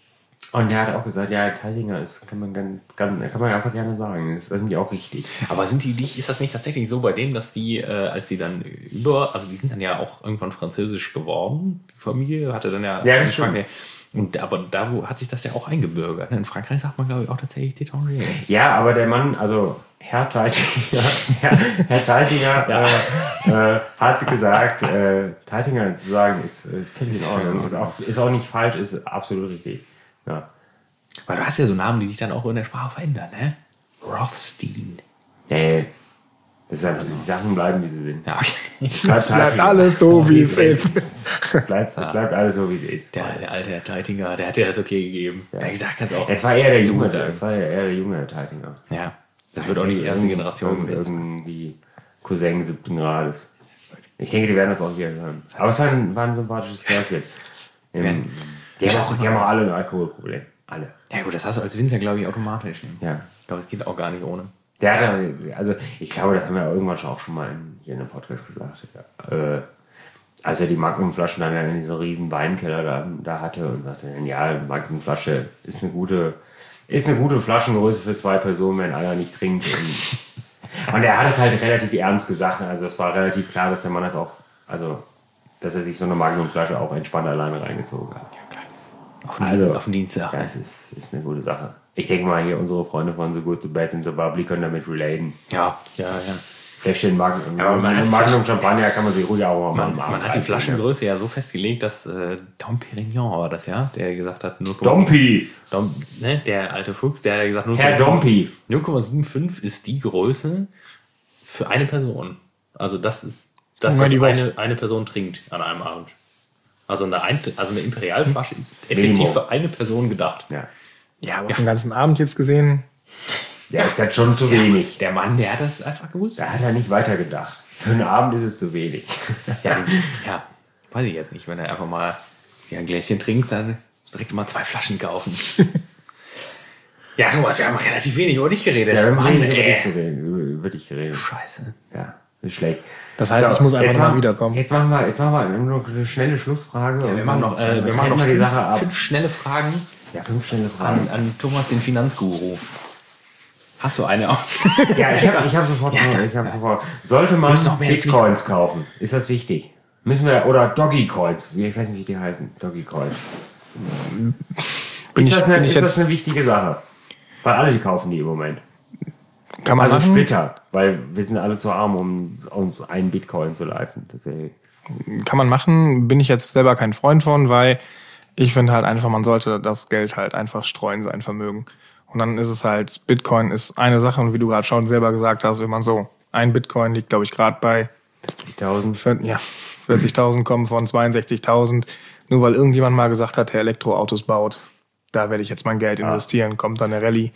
und der hat auch gesagt, ja, Teitinger ist, kann man, kann, kann man einfach gerne sagen. Das ist irgendwie auch richtig.
Aber sind die nicht, ist das nicht tatsächlich so bei denen, dass die, äh, als die dann über, also die sind dann ja auch irgendwann französisch geworden, die Familie hatte dann ja,
ja
in Frankreich. Und aber da wo hat sich das ja auch eingebürgert. In Frankreich sagt man, glaube ich, auch tatsächlich Tétanger.
Ja, aber der Mann, also Herr Teitinger, Herr, Herr Teitinger ja. äh, äh, hat gesagt, äh, Teitinger zu sagen, ist äh, völlig in Ordnung. Ist auch, ist auch nicht falsch, ist absolut richtig. Ja.
Weil du hast ja so Namen, die sich dann auch in der Sprache verändern, ne? Rothstein.
Nee. Das ist einfach, die Sachen bleiben, wie sie sind.
Ja, okay.
Es bleibt, bleibt alles so, wie es ist.
Es bleibt, es bleibt alles so, wie es ist.
Der, der alte Herr Teitinger, der hat dir das okay gegeben. Ja. Er hat gesagt, kannst auch.
Es war eher der junge, es war eher der junge Herr Teitinger.
Ja. Das wird auch nicht die erste Generation gewesen.
Irgendwie Cousin siebten Grades. Ich denke, die werden das auch hier hören. Aber es war ein, war ein sympathisches Kerlchen. Die, die, haben auch, die haben auch alle ein Alkoholproblem. Alle.
Ja gut, das hast du als Winzer, glaube ich, automatisch.
Ja.
Ich glaube, es geht auch gar nicht ohne.
Der hat also ich glaube, das haben wir irgendwann schon auch schon mal in, hier in einem Podcast gesagt. Ja. Äh, als er die Magnumflaschen dann in diesem riesen Weinkeller da, da hatte und sagte, ja, Magnumflasche ist eine gute, ist eine gute Flaschengröße für zwei Personen, wenn einer nicht trinkt. Und, und er hat es halt relativ ernst gesagt. Also es war relativ klar, dass der Mann das auch, also dass er sich so eine Magnumflasche auch entspannt alleine reingezogen hat.
Ja, klar. Auf den,
Also,
auf den Dienstag.
Ja, es ist, ist eine gute Sache. Ich denke mal, hier unsere Freunde von The Good, The Bad and The Bubbly können damit relaten.
Ja, ja, ja.
Fläschchen Magnum,
ja,
Magnum, Magnum Champagner kann man sich ruhig auch mal
machen. Man, man hat die Flaschengröße ja so festgelegt, dass äh, Dom Perignon war das ja, der gesagt hat null Komma sieben.
Dompi!
Dom, ne, der alte Fuchs, der hat gesagt null
Herr Dompi!
null Komma fünfundsiebzig ist die Größe für eine Person. Also das ist das, was eine, eine Person trinkt an einem Abend. Also eine Einzel, also eine Imperialflasche ist effektiv Minimum. Für eine Person gedacht.
Ja,
ja aber ja. Den ganzen Abend jetzt gesehen.
Ja, ist halt schon zu wenig.
Ja, der Mann, der hat das einfach gewusst.
Da hat er nicht weitergedacht. Für einen Abend ist es zu wenig.
Ja, ja, weiß ich jetzt nicht. Wenn er einfach mal ein Gläschen trinkt, dann direkt mal zwei Flaschen kaufen. Ja, Thomas, wir haben relativ wenig über dich geredet.
Ja, wir haben
Mann,
über dich geredet. Über dich geredet.
Scheiße.
Ja, ist schlecht.
Das heißt, so, ich muss einfach mal wiederkommen.
Jetzt machen wir, jetzt machen wir noch eine schnelle Schlussfrage.
Ja, wir machen noch, äh, wir machen noch fünf, die Sache ab. fünf schnelle Fragen.
Ja, fünf schnelle Fragen.
An, an Thomas, den Finanzguru. Hast du eine auch?
Ja, ich habe ich hab sofort, ja, ich hab sofort. Sollte man Bitcoins kaufen? Ist das wichtig? Müssen wir, oder Doggy-Coins, ich weiß nicht, wie die heißen. Doggy-Coins. Ist, das eine, ist das eine wichtige Sache? Weil alle die kaufen die im Moment.
Kann man
also
machen.
Splitter, weil wir sind alle zu arm, um uns einen Bitcoin zu leisten. Tatsächlich.
Kann man machen, bin ich jetzt selber kein Freund von, weil ich finde halt einfach, man sollte das Geld halt einfach streuen, sein Vermögen. Und dann ist es halt, Bitcoin ist eine Sache und wie du gerade schon selber gesagt hast, wenn man so, ein Bitcoin liegt, glaube ich, gerade bei
vierzigtausend.
Ja, vierzigtausend kommen von zweiundsechzigtausend. Nur weil irgendjemand mal gesagt hat, der Elektroautos baut, da werde ich jetzt mein Geld investieren, ah. kommt dann eine Rallye.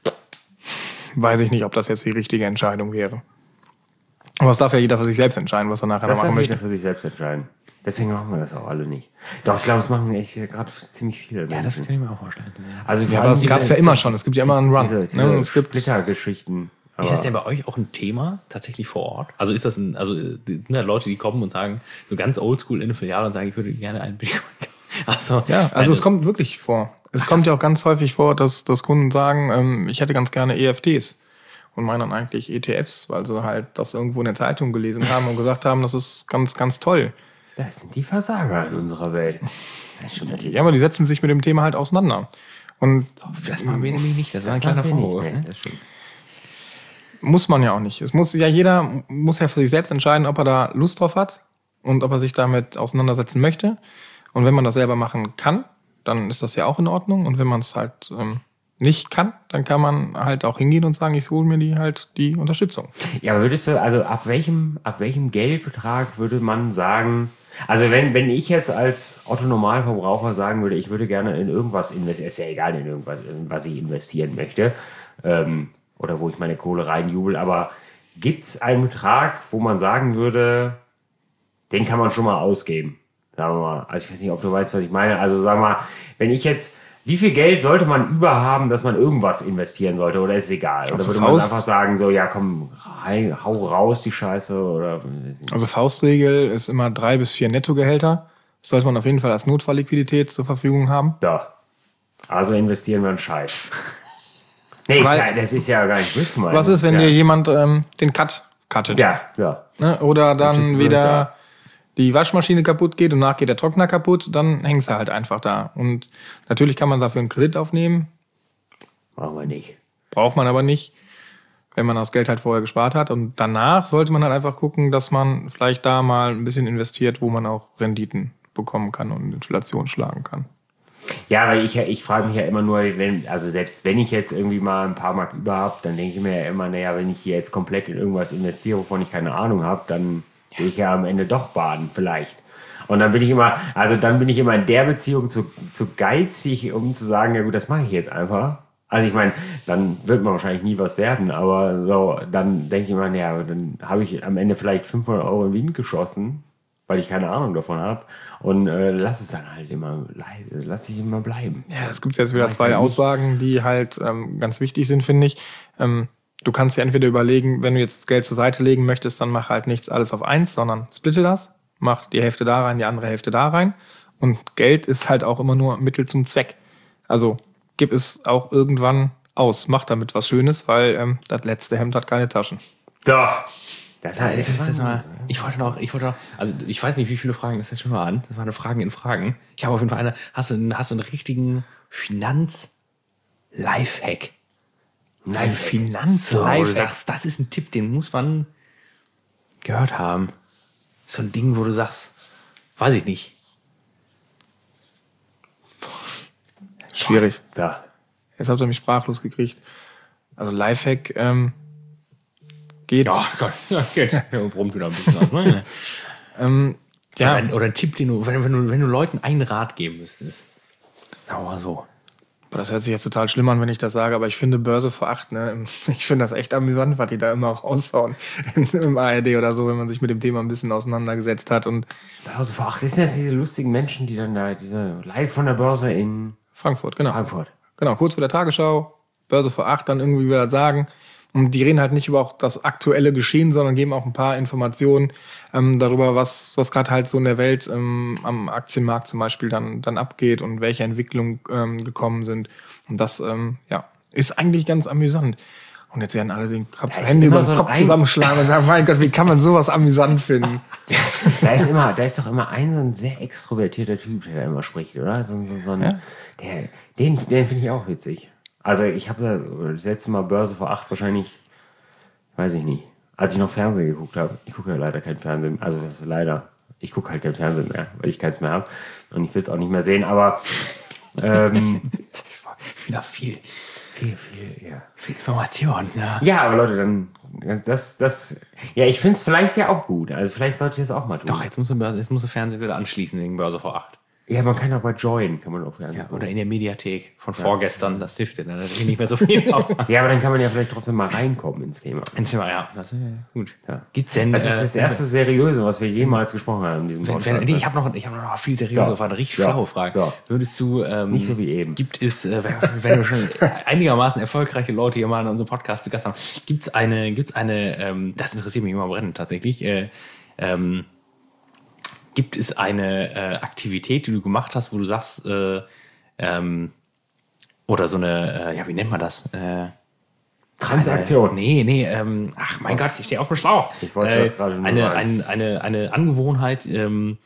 Weiß ich nicht, ob das jetzt die richtige Entscheidung wäre. Aber es darf ja jeder für sich selbst entscheiden, was er nachher
das
machen möchte.
Das darf jeder für sich selbst entscheiden. Deswegen machen wir das auch alle nicht. Doch, ich glaube, das machen echt gerade ziemlich viele Menschen.
Ja, das kann ich mir auch vorstellen.
Also
ja, aber das gab es ja immer schon. Es gibt ja immer einen Run.
Diese, diese
ne? Es gibt
Splittergeschichten.
Ist das denn bei euch auch ein Thema tatsächlich vor Ort? Also ist das ein, also sind da Leute, die kommen und sagen, so ganz oldschool in eine Filiale und sagen, ich würde gerne einen Bitcoin kaufen? Also,
ja, also eine, es kommt wirklich vor. Es ach, kommt ja auch ganz häufig vor, dass, dass Kunden sagen, ähm, ich hätte ganz gerne E F Ts und meinen dann eigentlich E T Fs, weil sie halt das irgendwo in der Zeitung gelesen haben und gesagt haben, das ist ganz, ganz toll.
Das sind die Versager in unserer Welt.
Ja, aber die setzen sich mit dem Thema halt auseinander. Und
das machen wir nämlich nicht. Das war ein kleiner Vorwurf.
Nee, das stimmt.
Muss man ja auch nicht. Es muss ja jeder muss ja für sich selbst entscheiden, ob er da Lust drauf hat und ob er sich damit auseinandersetzen möchte. Und wenn man das selber machen kann, dann ist das ja auch in Ordnung. Und wenn man es halt ähm, nicht kann, dann kann man halt auch hingehen und sagen, ich hole mir die halt die Unterstützung.
Ja, aber würdest du, also ab welchem, ab welchem Geldbetrag würde man sagen, also wenn, wenn ich jetzt als Otto-Normalverbraucher sagen würde, ich würde gerne in irgendwas investieren, ist ja egal in irgendwas, in was ich investieren möchte, ähm, oder wo ich meine Kohle reinjubel, aber gibt es einen Betrag, wo man sagen würde, den kann man schon mal ausgeben? Sagen wir mal, also ich weiß nicht, ob du weißt, was ich meine. Also sag mal, wenn ich jetzt, wie viel Geld sollte man überhaben, dass man irgendwas investieren sollte, oder ist es egal? Oder
also
würde man einfach sagen, so, ja komm, rein, hau raus die Scheiße, oder?
Also Faustregel ist immer drei bis vier Nettogehälter. Das sollte man auf jeden Fall als Notfallliquidität zur Verfügung haben.
Da. Also investieren wir einen Scheiß. Nee, ist ja, das ist ja gar nicht wissen.
Was ist, wenn ja. dir jemand ähm, den Cut cuttet?
Ja, ja.
Ne? Oder dann wieder da. die Waschmaschine kaputt geht und nach geht der Trockner kaputt, dann hängst du halt einfach da. Und natürlich kann man dafür einen Kredit aufnehmen.
Brauchen wir nicht.
Braucht man aber nicht, wenn man das Geld halt vorher gespart hat. Und danach sollte man halt einfach gucken, dass man vielleicht da mal ein bisschen investiert, wo man auch Renditen bekommen kann und Inflation schlagen kann.
Ja, weil ich, ich frage mich ja immer nur, wenn, also selbst wenn ich jetzt irgendwie mal ein paar Mark über habe, dann denke ich mir ja immer, naja, wenn ich hier jetzt komplett in irgendwas investiere, wovon ich keine Ahnung habe, dann gehe ich ja am Ende doch baden, vielleicht. Und dann bin ich immer, also dann bin ich immer in der Beziehung zu, zu geizig, um zu sagen, ja gut, das mache ich jetzt einfach. Also ich meine, dann wird man wahrscheinlich nie was werden, aber so, dann denke ich immer, ja, dann habe ich am Ende vielleicht fünfhundert Euro in Wien geschossen, weil ich keine Ahnung davon habe. Und äh, lass es dann halt immer, lass ich immer bleiben.
Ja, es gibt jetzt wieder zwei Aussagen, die halt ähm, ganz wichtig sind, finde ich. Ähm, du kannst dir entweder überlegen, wenn du jetzt Geld zur Seite legen möchtest, dann mach halt nichts alles auf eins, sondern splitte das. Mach die Hälfte da rein, die andere Hälfte da rein. Und Geld ist halt auch immer nur Mittel zum Zweck. Also gib es auch irgendwann aus. Mach damit was Schönes, weil ähm, das letzte Hemd hat keine Taschen.
Doch.
Das ja, ich, das mal, ich wollte noch, ich wollte noch, also ich weiß nicht, wie viele Fragen das jetzt schon mal an. Das waren Fragen in Fragen. Ich habe auf jeden Fall eine, hast du, hast du einen richtigen Finanz-Lifehack? Ein Finanz-Lifehack. Du sagst, das ist ein Tipp, den muss man gehört haben. So ein Ding, wo du sagst, weiß ich nicht.
Schwierig.
Da.
Jetzt habt ihr mich sprachlos gekriegt. Also Lifehack, ähm, geht.
Ja, Gott, ja, geht. Ja, brummt wieder ein bisschen was, ne?
ähm, ja.
Oder, oder ein Tipp, den du wenn, wenn du, wenn du Leuten einen Rat geben müsstest. Sagen wir mal so.
Das hört sich jetzt total schlimm an, wenn ich das sage, aber ich finde Börse vor acht, ne? Ich finde das echt amüsant, was die da immer auch raushauen im A R D oder so, wenn man sich mit dem Thema ein bisschen auseinandergesetzt hat. Und
Börse vor acht, das sind jetzt diese lustigen Menschen, die dann da, diese live von der Börse in
Frankfurt, genau.
Frankfurt.
Genau, kurz vor der Tagesschau, Börse vor acht, dann irgendwie wieder sagen. Und die reden halt nicht über auch das aktuelle Geschehen, sondern geben auch ein paar Informationen ähm, darüber, was, was gerade halt so in der Welt ähm, am Aktienmarkt zum Beispiel dann, dann abgeht und welche Entwicklungen ähm, gekommen sind. Und das ähm, ja, ist eigentlich ganz amüsant. Und jetzt werden alle den Kopf, Hände über den so Kopf zusammenschlagen und sagen, mein Gott, wie kann man sowas amüsant finden?
Da ist immer, da ist doch immer ein so ein sehr extrovertierter Typ, der da immer spricht, oder? So, so, so ein, ja? der, den, den finde ich auch witzig. Also ich habe das letzte Mal Börse vor acht wahrscheinlich weiß ich nicht. Als ich noch Fernsehen geguckt habe, ich gucke ja leider kein Fernsehen, also das ist leider, ich gucke halt kein Fernsehen mehr, weil ich keins mehr habe und ich will es auch nicht mehr sehen, aber ähm,
wieder viel,
viel, viel, ja.
viel Information. Ja,
ja, aber Leute, dann, das, das, ja, ich finde es vielleicht ja auch gut, also vielleicht sollte ich das auch mal tun.
Doch, jetzt muss der jetzt muss der Fernseher wieder anschließen wegen Börse vor acht.
Ja, man kann auch bei Join, kann man auch Fernsehen
ja, oder in der Mediathek von ja. vorgestern, das hilft dir dann natürlich nicht mehr so viel.
Ja, aber dann kann man ja vielleicht trotzdem mal reinkommen ins Thema.
Ins Thema, ja. Das ist gut.
Ja.
Gibt's denn,
das ist das erste Seriöse, was wir jemals gesprochen haben in diesem
Podcast. Wenn, nee, ich habe noch, ich hab noch viel seriöser, so. War eine richtig
ja.
schlaue Frage.
So.
Würdest du, ähm,
nicht so wie eben.
Gibt es, äh, wenn wir schon einigermaßen erfolgreiche Leute hier mal in unserem Podcast zu Gast haben, gibt es eine, gibt's eine, ähm, das interessiert mich immer brennend tatsächlich, äh, ähm, gibt es eine äh, Aktivität, die du gemacht hast, wo du sagst, äh, ähm, oder so eine, äh, ja, wie nennt man das? Äh,
Transaktion.
Eine, nee, nee, ähm, ach mein oh. Gott, ich stehe auf dem Schlauch.
Ich wollte äh, das gerade nur
eine, eine, eine, eine Angewohnheit, ähm,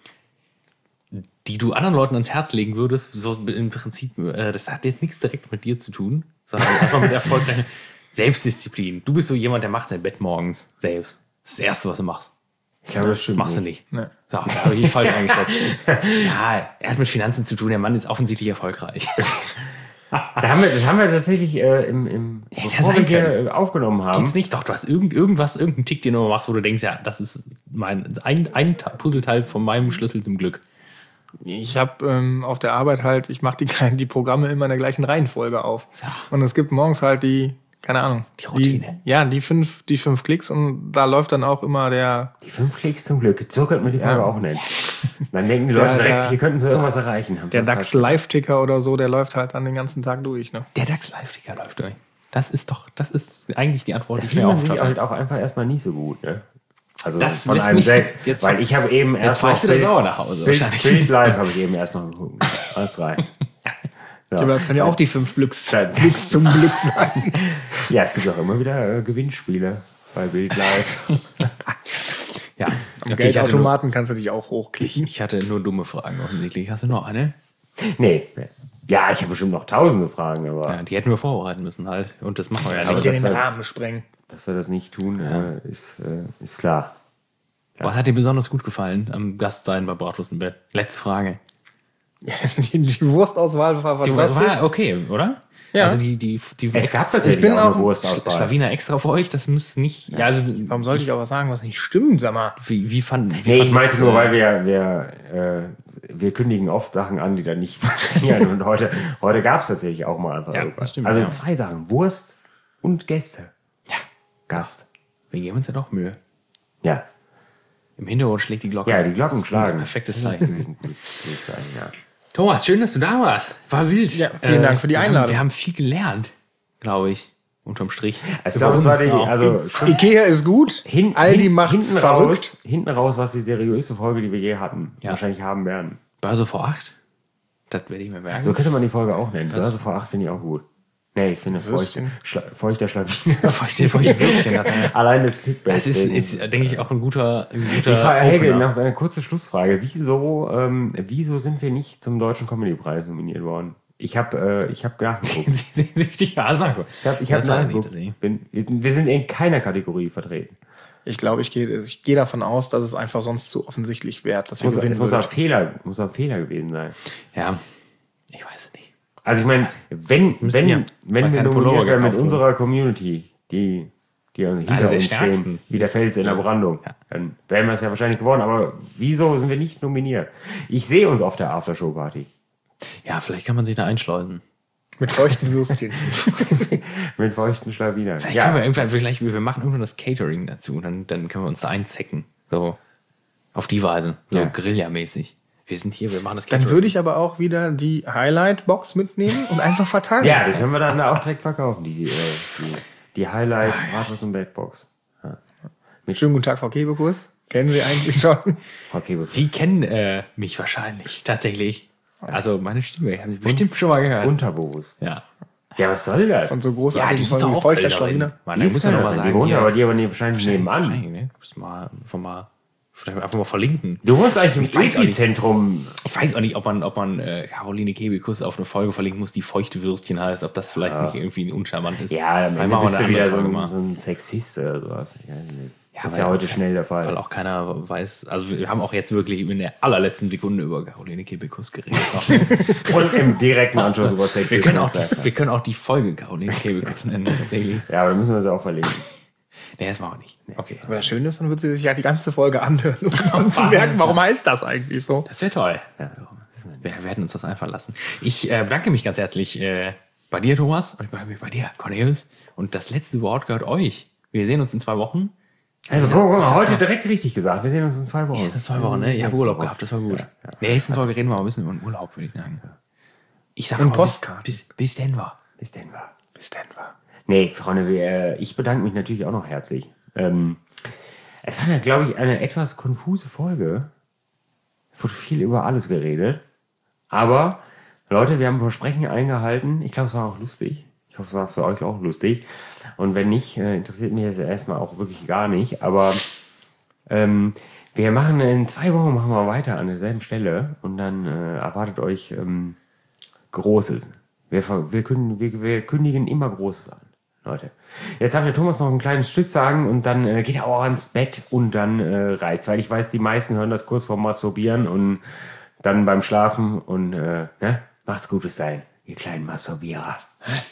die du anderen Leuten ans Herz legen würdest, so im Prinzip, äh, das hat jetzt nichts direkt mit dir zu tun, sondern einfach mit erfolgreicher Selbstdisziplin. Du bist so jemand, der macht sein Bett morgens selbst. Das ist das Erste, was du machst.
Ich glaube, das stimmt.
Machst du nicht.
Nee.
So, da habe ich falsch eingeschätzt. Ja, er hat mit Finanzen zu tun. Der Mann ist offensichtlich erfolgreich.
Da haben wir, das haben wir tatsächlich äh, im, im
ja,
bevor wir hier aufgenommen haben.
Gibt's nicht? Doch, du hast irgend, irgendwas, irgendeinen Tick, den du machst, wo du denkst, ja, das ist mein, ein, ein Puzzleteil von meinem Schlüssel zum Glück.
Ich habe ähm, auf der Arbeit halt, ich mache die, die Programme immer in der gleichen Reihenfolge auf.
So.
Und es gibt morgens halt die, keine Ahnung.
Die Routine.
Die, ja, die fünf, die fünf Klicks und da läuft dann auch immer der...
Die fünf Klicks zum Glück. So könnte man die Frage ja. auch nennen. Dann denken die Leute
der,
direkt,
der,
hier könnten sie irgendwas erreichen. Haben
der DAX Live-Ticker oder so, der läuft halt dann den ganzen Tag durch. Ne?
Der DAX Live-Ticker läuft durch. Das ist doch, das ist eigentlich die Antwort,
das
die ich mir
oft
habe.
halt auch einfach erstmal nicht so gut, ne? Also
das
von einem selbst.
Jetzt
weil ich habe eben erst
jetzt fahr ich wieder
Bild,
sauer nach Hause.
Bild, Bild Live habe ich eben erst noch geguckt. Alles drei.
Ja. Aber das kann ja auch die fünf Glücks, Glücks zum Glück sein.
Ja, es gibt auch immer wieder äh, Gewinnspiele bei Bild Live.
Ja,
am
okay,
Geldautomaten kannst du dich auch hochklicken.
Ich hatte nur dumme Fragen offensichtlich. Hast du noch eine?
Nee. Ja, ich habe bestimmt noch tausende Fragen, aber.
Ja, die hätten wir vorbereiten müssen halt. Und das machen wir ja
nicht.
nicht.
Aber den Rahmen sprengen.
Dass wir das nicht tun, ja. äh, ist, äh, ist klar.
Ja. Was hat dir besonders gut gefallen am Gast sein bei Bratwurst im Bett? Letzte Frage.
die, die Wurstauswahl war fantastisch.
Die war okay, oder?
Ja.
Also die, die, die
es gab tatsächlich auch eine Wurstauswahl.
Schlawiner extra für euch, das muss nicht. Ja, also,
warum sollte ich aber sagen, was nicht stimmt, sag mal?
Wie, wie fanden wie
Nee,
fand
ich meinte
das,
nur,
äh,
weil wir, wir, äh, wir kündigen oft Sachen an, die dann nicht passieren. Und heute, heute gab es tatsächlich auch mal einfach
ja,
irgendwas.
Das stimmt,
also
ja.
zwei Sachen: Wurst und Gäste.
Ja.
Gast.
Wir geben uns ja doch Mühe.
Ja.
Im Hintergrund schlägt die Glocke.
Ja, die Glocken schlagen.
Perfektes Zeichen.
Das ist sein, ja.
Thomas, schön, dass du da warst. War wild.
Ja, vielen äh, Dank für die Einladung.
Wir haben, wir haben viel gelernt, glaube ich, unterm Strich.
Also ich glaube, es war die, also
I- Ikea ist gut,
hin,
Aldi
hin,
macht's
hinten
verrückt.
Raus, hinten raus, was die seriöse Folge, die wir je hatten,
Ja.
wahrscheinlich haben werden.
Börse vor acht? Das werde ich mir merken.
So könnte man die Folge auch nennen. Börse vor acht finde ich auch gut. Nee, ich finde feucht, Schla, feuchter Schlawiner.
Feuchte, feuchte Würstchen.
Allein das Clickbait.
Das ist, ist, denke ich, auch ein guter, ein guter
Ich frage, Helge,
Opener.
noch eine kurze Schlussfrage. Wieso, ähm, wieso sind wir nicht zum Deutschen Comedy-Preis nominiert worden? Ich habe äh, ich hab nachgeguckt.
Sie sind dich ja nachgeguckt.
Ich habe ich hab
Das war
nachgeguckt.
nicht,
Bin, wir sind in keiner Kategorie vertreten.
Ich glaube, ich gehe ich gehe davon aus, dass es einfach sonst zu offensichtlich wäre.
Es muss, es muss, ein Fehler, muss ein Fehler gewesen sein.
Ja, ich weiß es nicht.
Also ich meine, wenn, wenn,
wir,
wenn wir nominiert werden mit unserer Community, die, die hinter
Einer der
uns
stärksten.
stehen, wie der Fels in der Brandung,
Ja.
dann wären wir es ja wahrscheinlich geworden. Aber wieso sind wir nicht nominiert? Ich sehe uns auf der Aftershow-Party.
Ja, vielleicht kann man sich da einschleusen.
Mit feuchten Würstchen.
Mit feuchten Schlawinern.
Vielleicht
Ja,
können wir irgendwann, vielleicht, wir machen irgendwann das Catering dazu. Dann, dann können wir uns da einzecken. So, auf die Weise. So
Ja.
Guerilla-mäßig. Wir sind hier, wir machen das Catering.
Dann würde ich aber auch wieder die Highlight-Box mitnehmen und einfach verteilen.
ja, die können wir dann auch direkt verkaufen, die, äh, die, die Highlight Bratwurst und Backbox. Ja.
Schönen guten Tag, Frau Kebekus. Kennen Sie eigentlich schon?
Okay, gut.
Sie kennen äh, mich wahrscheinlich, tatsächlich. Also meine Stimme, haben Sie bestimmt schon mal gehört.
Unterbewusst.
Ja.
Ja, was soll das?
Von so
Ja,
großartigen
die ist
Folgen
doch
wie
auch
Feuchter
Kölnerin.
Schlawiner.
Mann,
Die
dann
ist
muss man noch mal
Kölnerin,
sagen.
die wohnt
hier-
aber die aber nee, wahrscheinlich nebenan.
Wahrscheinlich, ne? Muss mal, von mal Vielleicht einfach mal verlinken.
Du wohnst eigentlich im Epizentrum.
Ich weiß auch nicht, ob man, ob man äh, Caroline Kebekus auf eine Folge verlinken muss, die feuchte Würstchen heißt, ob das vielleicht ja. nicht irgendwie uncharmant ist.
Ja, am Ende bist du wieder so ein, so ein Sexist oder sowas. Ja, das ja, ist ja heute kein, schnell der Fall.
Weil auch keiner weiß, also wir haben auch jetzt wirklich in der allerletzten Sekunde über Caroline Kebekus geredet.
Und im direkten Anschluss über Sexismus.
Wir können auch die, wir können auch die Folge Caroline Kebekus nennen, tatsächlich.
Ja, aber dann müssen wir sie auch verlinken.
Nee, das machen wir nicht. Okay.
Aber das Schöne ist, dann wird sie sich ja die ganze Folge anhören, um dann zu merken, warum heißt das eigentlich so.
Das wäre toll. Ja, wir werden uns was einfallen lassen. Ich äh, bedanke mich ganz herzlich äh, bei dir, Thomas, und bei, bei dir, Cornelius. Und das letzte Wort gehört euch. Wir sehen uns in zwei Wochen.
Also, guck mal, heute direkt richtig gesagt. Wir sehen uns in zwei Wochen.
In zwei Wochen, ne? Ich habe Urlaub gehabt, das war gut. Ja, ja. In der nächsten Folge reden wir mal ein bisschen über den Urlaub, würde ich sagen. Ich sag
mal, Postcard.
Bis, bis, bis Denver.
Bis Denver.
Bis Denver.
Nee, Freunde, wir, ich bedanke mich natürlich auch noch herzlich. Ähm, es war ja, glaube ich, eine etwas konfuse Folge. Es wurde viel über alles geredet. Aber, Leute, wir haben Versprechen eingehalten. Ich glaube, es war auch lustig. Ich hoffe, es war für euch auch lustig. Und wenn nicht, äh, interessiert mich das erstmal auch wirklich gar nicht. Aber ähm, wir machen in zwei Wochen machen wir weiter an derselben Stelle. Und dann äh, erwartet euch ähm, Großes. Wir, wir, kündigen, wir, wir kündigen immer Großes an. Leute. Jetzt darf der Thomas noch einen kleinen Stück sagen und dann äh, geht er auch ans Bett und dann äh, reizt. Weil ich weiß, die meisten hören das kurz vorm Masturbieren und dann beim Schlafen und äh, ne? Macht's gut bis dahin, ihr kleinen Masturbierer.